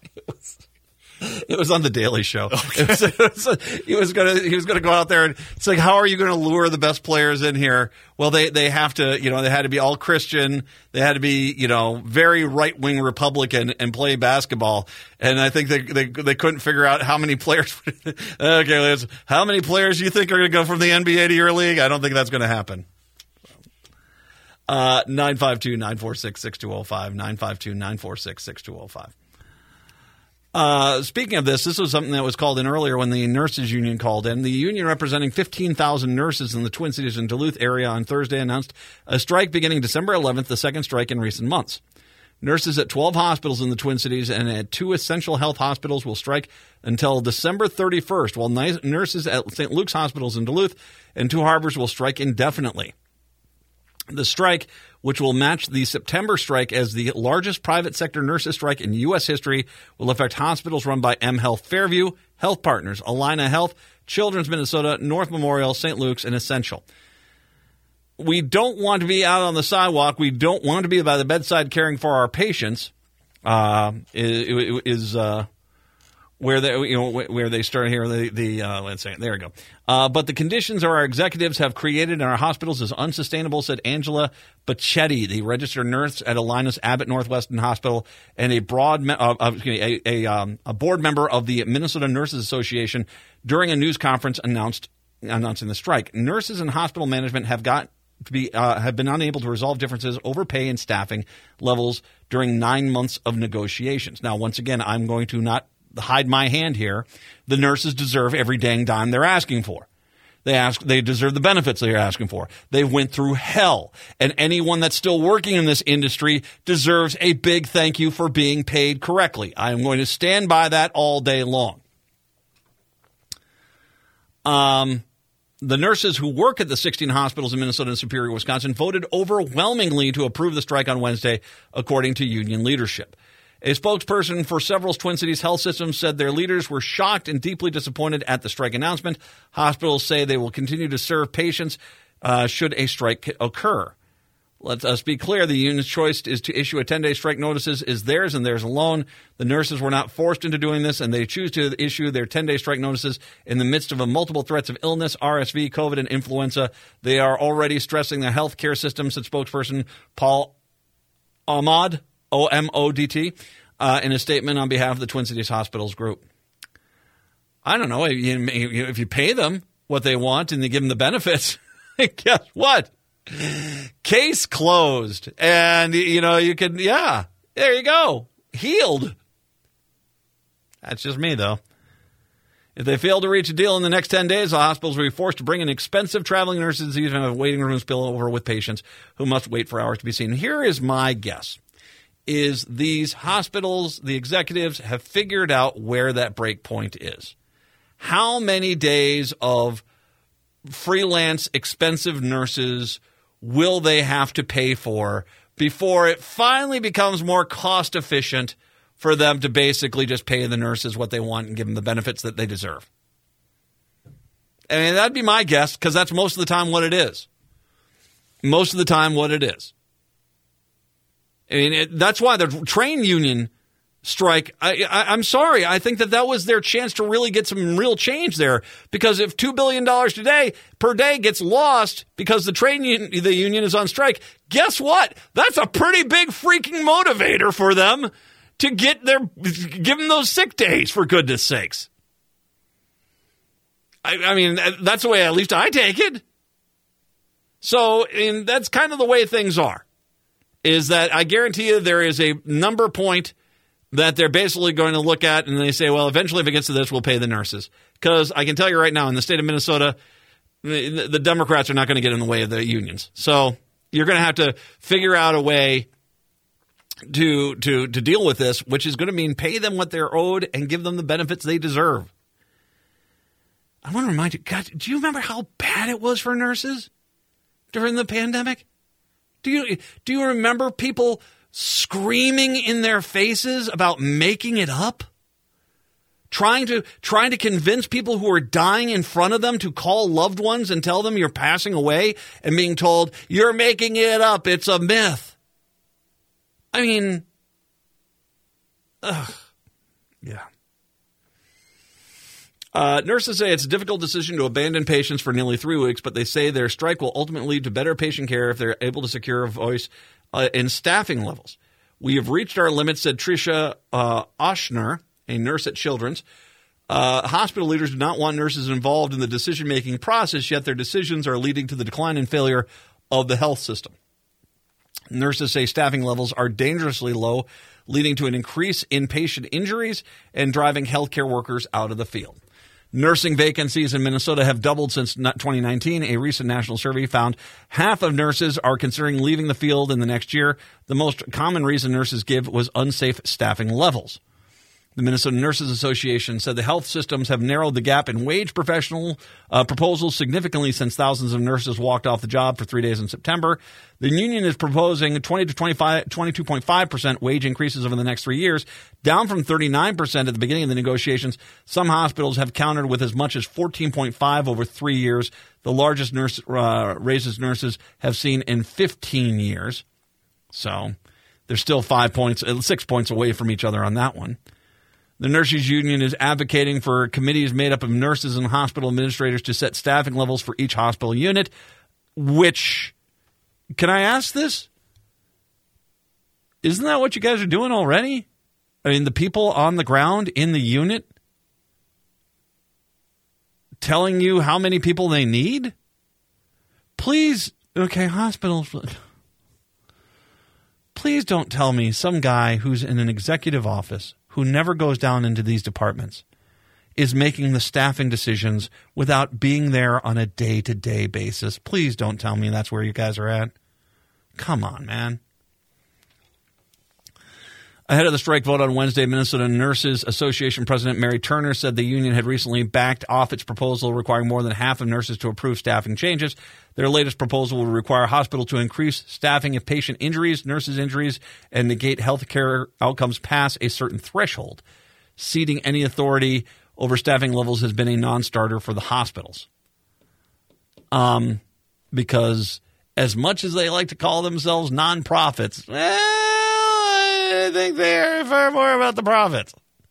It was on the Daily Show. Okay. He was gonna go out there and it's like, how are you going to lure the best players in here? Well, they have to, they had to be all Christian. They had to be, very right wing Republican and play basketball. And I think they couldn't figure out how many players. Okay, Liz, how many players do you think are going to go from the NBA to your league? I don't think that's going to happen. 952-946-6205, 952-946-6205. Speaking of this was something that was called in earlier when the nurses union called in. The union representing 15,000 nurses in the Twin Cities and Duluth area on Thursday announced a strike beginning December 11th, the second strike in recent months. Nurses at 12 hospitals in the Twin Cities and at 2 essential health hospitals will strike until December 31st, while nurses at St. Luke's hospitals in Duluth and 2 harbors will strike indefinitely. The strike, which will match the September strike as the largest private sector nurses strike in U.S. history, will affect hospitals run by mHealth Fairview, Health Partners, Allina Health, Children's Minnesota, North Memorial, St. Luke's, and Essential. We don't want to be out on the sidewalk. We don't want to be by the bedside caring for our patients. where they start here. Let's say there we go. But the conditions our executives have created in our hospitals is unsustainable, said Angela Bacchetti, the registered nurse at Alinas Abbott Northwestern Hospital and a board member of the Minnesota Nurses Association during a news conference announcing the strike. Nurses and hospital management have been unable to resolve differences over pay and staffing levels during 9 months of negotiations. Now, once again, I'm going to not hide my hand here. The nurses deserve every dang dime they're asking for. They deserve the benefits they're asking for. They went through hell, and anyone that's still working in this industry deserves a big thank you for being paid correctly. I am going to stand by that all day long. The nurses who work at the 16 hospitals in Minnesota and Superior, Wisconsin, voted overwhelmingly to approve the strike on Wednesday, according to union leadership. A spokesperson for several Twin Cities health systems said their leaders were shocked and deeply disappointed at the strike announcement. Hospitals say they will continue to serve patients should a strike occur. Let us be clear. The union's choice is to issue a 10-day strike notices is theirs and theirs alone. The nurses were not forced into doing this, and they choose to issue their 10-day strike notices in the midst of multiple threats of illness, RSV, COVID, and influenza. They are already stressing the health care system, said spokesperson Paul Ahmad, O-M-O-D-T, in a statement on behalf of the Twin Cities Hospitals Group. I don't know. If you pay them what they want and you give them the benefits, guess what? Case closed. And, you can, there you go. Healed. That's just me, though. If they fail to reach a deal in the next 10 days, the hospitals will be forced to bring in expensive traveling nurses, even have waiting rooms spill over with patients who must wait for hours to be seen. Here is my guess, is these hospitals, the executives, have figured out where that break point is. How many days of freelance, expensive nurses will they have to pay for before it finally becomes more cost efficient for them to basically just pay the nurses what they want and give them the benefits that they deserve? I mean, that'd be my guess, because that's most of the time what it is. Most of the time what it is. I mean, that's why the train union strike, I'm sorry, I think that was their chance to really get some real change there, because if $2 billion per day gets lost because the union is on strike, guess what? That's a pretty big freaking motivator for them to give them those sick days, for goodness sakes. I mean, that's the way at least I take it. So, and that's kind of the way things are, is that I guarantee you there is a number point that they're basically going to look at, and they say, well, eventually if it gets to this, we'll pay the nurses. Because I can tell you right now, in the state of Minnesota, the Democrats are not going to get in the way of the unions. So you're going to have to figure out a way to deal with this, which is going to mean pay them what they're owed and give them the benefits they deserve. I want to remind you, God, do you remember how bad it was for nurses during the pandemic? Do you remember people screaming in their faces about making it up? Trying to convince people who are dying in front of them to call loved ones and tell them you're passing away, and being told, you're making it up, it's a myth. I mean, yeah. Nurses say it's a difficult decision to abandon patients for nearly 3 weeks, but they say their strike will ultimately lead to better patient care if they're able to secure a voice in staffing levels. We have reached our limits, said Tricia Oshner, a nurse at Children's. Hospital leaders do not want nurses involved in the decision-making process, yet their decisions are leading to the decline and failure of the health system. Nurses say staffing levels are dangerously low, leading to an increase in patient injuries and driving healthcare workers out of the field. Nursing vacancies in Minnesota have doubled since 2019. A recent national survey found half of nurses are considering leaving the field in the next year. The most common reason nurses give was unsafe staffing levels. The Minnesota Nurses Association said the health systems have narrowed the gap in wage proposals significantly since thousands of nurses walked off the job for 3 days in September. The union is proposing 22.5% wage increases over the next 3 years, down from 39% at the beginning of the negotiations. Some hospitals have countered with as much as 14.5% over 3 years, the largest raises nurses have seen in 15 years. So They're still 6 points away from each other on that one. The nurses union is advocating for committees made up of nurses and hospital administrators to set staffing levels for each hospital unit, which, can I ask this? Isn't that what you guys are doing already? I mean, the people on the ground in the unit telling you how many people they need? Please, okay, hospitals, please don't tell me some guy who's in an executive office who never goes down into these departments is making the staffing decisions without being there on a day-to-day basis. Please don't tell me that's where you guys are at. Come on, man. Ahead of the strike vote on Wednesday, Minnesota Nurses Association President Mary Turner said the union had recently backed off its proposal requiring more than half of nurses to approve staffing changes. Their latest proposal would require hospitals to increase staffing if patient injuries, nurses' injuries, and negate health care outcomes pass a certain threshold. Ceding any authority over staffing levels has been a non-starter for the hospitals. Because as much as they like to call themselves nonprofits, I think they're far more about the profits.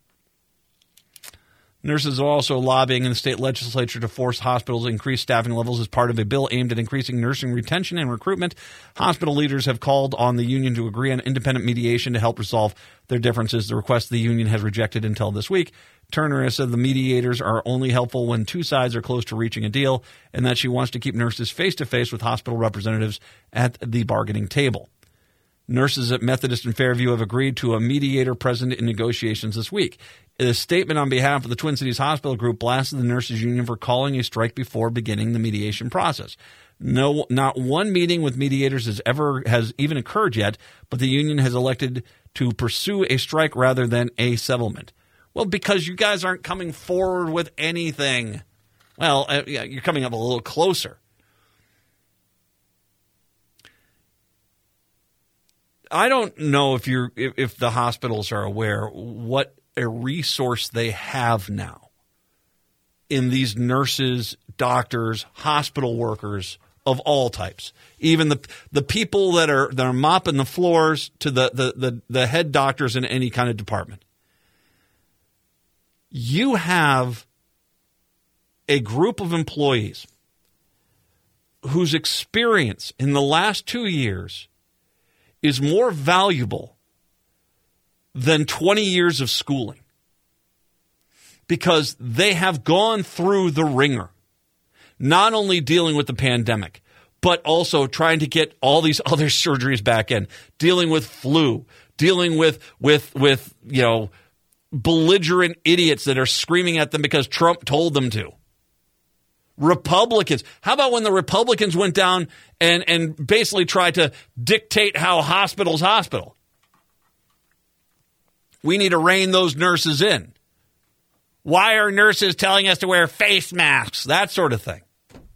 Nurses are also lobbying in the state legislature to force hospitals to increase staffing levels as part of a bill aimed at increasing nursing retention and recruitment. Hospital leaders have called on the union to agree on independent mediation to help resolve their differences. The request the union has rejected until this week. Turner has said the mediators are only helpful when two sides are close to reaching a deal, and that she wants to keep nurses face-to-face with hospital representatives at the bargaining table. Nurses at Methodist and Fairview have agreed to a mediator present in negotiations this week. A statement on behalf of the Twin Cities Hospital Group blasted the nurses union for calling a strike before beginning the mediation process. No, not one meeting with mediators has even occurred yet, but the union has elected to pursue a strike rather than a settlement. Well, because you guys aren't coming forward with anything. Well, yeah, you're coming up a little closer. I don't know if the hospitals are aware what a resource they have now in these nurses, doctors, hospital workers of all types. Even the people that are mopping the floors to the head doctors in any kind of department. You have a group of employees whose experience in the last 2 years is more valuable than 20 years of schooling because they have gone through the ringer, not only dealing with the pandemic, but also trying to get all these other surgeries back in, dealing with flu, dealing with belligerent idiots that are screaming at them because Trump told them to. Republicans. How about when the Republicans went down and basically tried to dictate how hospitals hospital? We need to rein those nurses in. Why are nurses telling us to wear face masks? That sort of thing.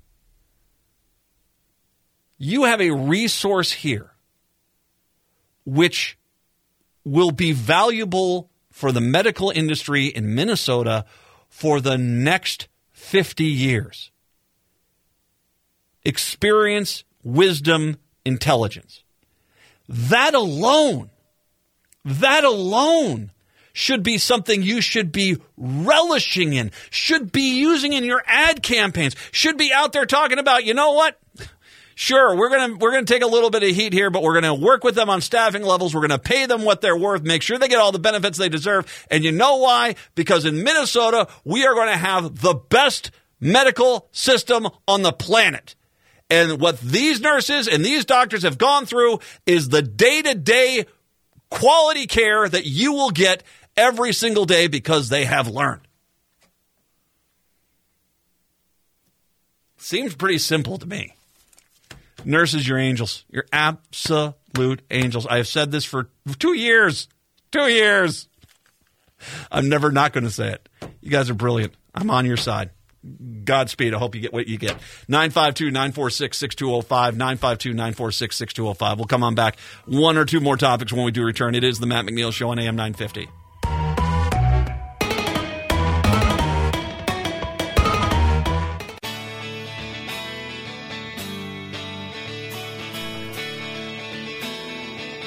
You have a resource here which will be valuable for the medical industry in Minnesota for the next 50 years. Experience, wisdom, intelligence. That alone should be something you should be relishing in, should be using in your ad campaigns, should be out there talking about, you know what? Sure, we're gonna take a little bit of heat here, but we're gonna work with them on staffing levels. We're gonna pay them what they're worth, make sure they get all the benefits they deserve. And you know why? Because in Minnesota, we are going to have the best medical system on the planet. And what these nurses and these doctors have gone through is the day-to-day quality care that you will get every single day because they have learned. Seems pretty simple to me. Nurses, you're angels. You're absolute angels. I have said this for 2 years. 2 years. I'm never not going to say it. You guys are brilliant. I'm on your side. Godspeed. I hope you get what you get. 952-946-6205. 952-946-6205. We'll come on back. One or two more topics when we do return. It is the Matt McNeil Show on AM 950.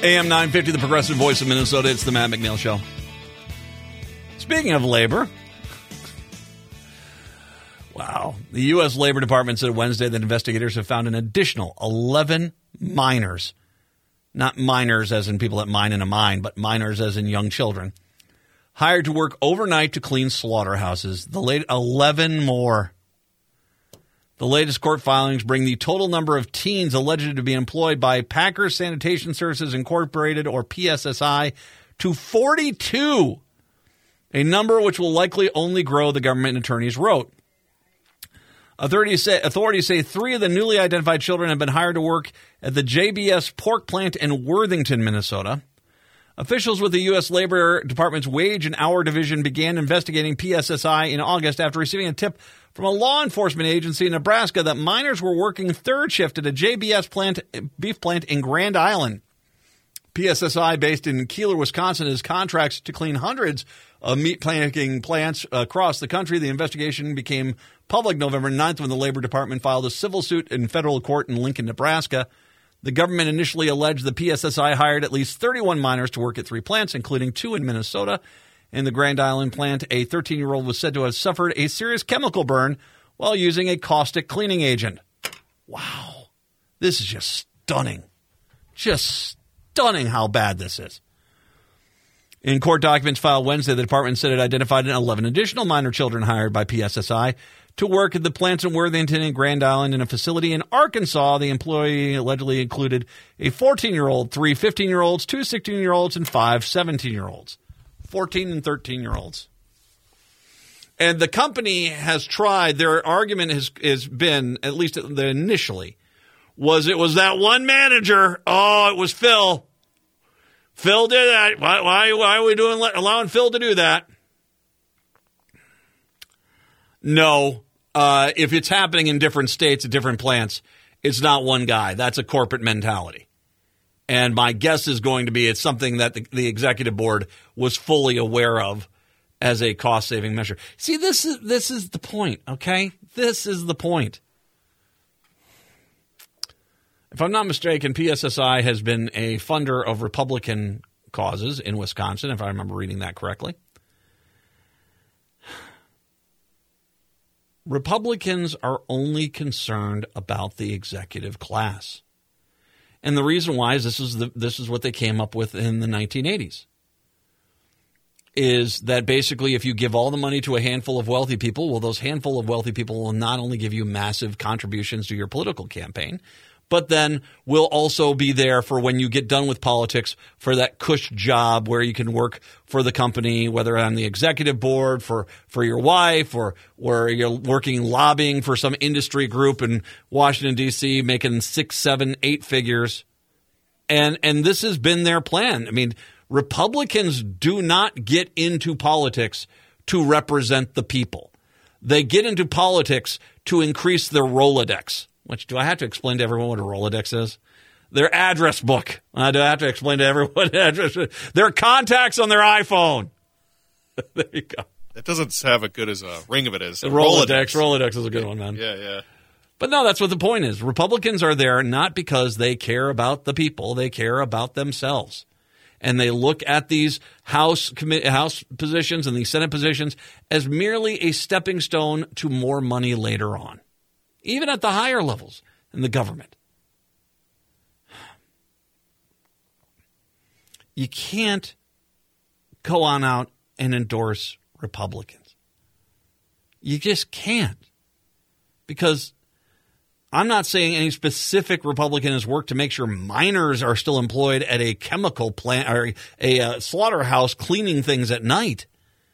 AM 950, the progressive voice of Minnesota. It's the Matt McNeil Show. Speaking of labor, wow. The U.S. Labor Department said Wednesday that investigators have found an additional 11 minors, not minors as in people that mine in a mine, but minors as in young children, hired to work overnight to clean slaughterhouses. 11 more. The latest court filings bring the total number of teens alleged to be employed by Packers Sanitation Services Incorporated, or PSSI, to 42, a number which will likely only grow, the government attorneys wrote. Authorities say 3 of the newly identified children have been hired to work at the JBS pork plant in Worthington, Minnesota. Officials with the U.S. Labor Department's Wage and Hour Division began investigating PSSI in August after receiving a tip from a law enforcement agency in Nebraska that miners were working third shift at a JBS beef plant in Grand Island. PSSI, based in Keeler, Wisconsin, has contracts to clean hundreds of meat packing plants across the country. The investigation became public November 9th when the Labor Department filed a civil suit in federal court in Lincoln, Nebraska. The government initially alleged the PSSI hired at least 31 miners to work at 3 plants, including 2 in Minnesota. In the Grand Island plant, a 13-year-old was said to have suffered a serious chemical burn while using a caustic cleaning agent. Wow. This is just stunning. Just stunning how bad this is. In court documents filed Wednesday, the department said it identified 11 additional minor children hired by PSSI to work at the plants in Worthington and Grand Island. In a facility in Arkansas, the employee allegedly included a 14-year-old, 3 15-year-olds, 2 16-year-olds, and 5 17-year-olds. 14 and 13-year-olds. And the company has tried, their argument has been, at least initially, it was that one manager. Oh, it was Phil. Phil did that. Why are we allowing Phil to do that? No. If it's happening in different states at different plants, it's not one guy. That's a corporate mentality. And my guess is going to be it's something that the executive board was fully aware of as a cost-saving measure. See, this is the point, okay? This is the point. If I'm not mistaken, PSSI has been a funder of Republican causes in Wisconsin, if I remember reading that correctly. Republicans are only concerned about the executive class. And the reason why is this is what they came up with in the 1980s. Is that basically if you give all the money to a handful of wealthy people, well, those handful of wealthy people will not only give you massive contributions to your political campaign, but then will also be there for when you get done with politics for that cush job where you can work for the company, whether on the executive board, for your wife, or where you're working lobbying for some industry group in Washington, D.C., making 6, 7, 8 figures. And this has been their plan. I mean, Republicans do not get into politics to represent the people. They get into politics to increase their Rolodex. Which, do I have to explain to everyone what a Rolodex is? Their address book. Do I have to explain to everyone their contacts on their iPhone? There you go. That doesn't have as good as a ring of it is. Rolodex. Rolodex is a good one, man. Yeah. But no, that's what the point is. Republicans are there not because they care about the people. They care about themselves. And they look at these House positions and these Senate positions as merely a stepping stone to more money later on. Even at the higher levels in the government. You can't go on out and endorse Republicans. You just can't. Because I'm not saying any specific Republican has worked to make sure miners are still employed at a chemical plant or a slaughterhouse cleaning things at night.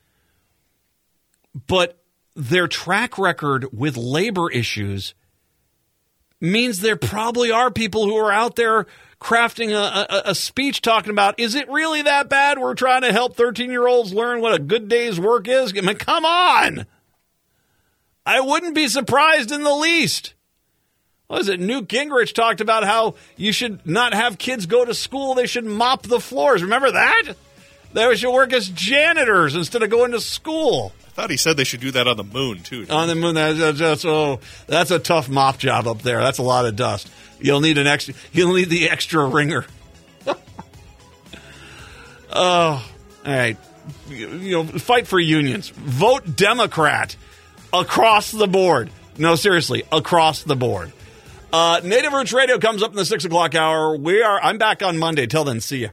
But their track record with labor issues means there probably are people who are out there crafting a speech talking about, is it really that bad? We're trying to help 13-year-olds learn what a good day's work is. I mean, come on. I wouldn't be surprised in the least. What was it? Newt Gingrich talked about how you should not have kids go to school. They should mop the floors. Remember that? They should work as janitors instead of going to school. I thought he said they should do that on the moon, too. On the moon, that's a tough mop job up there. That's a lot of dust. You'll need the extra ringer. All right. Fight for unions. Vote Democrat across the board. No, seriously, across the board. Native Roots Radio comes up in the 6 o'clock hour. I'm back on Monday. Till then, see ya.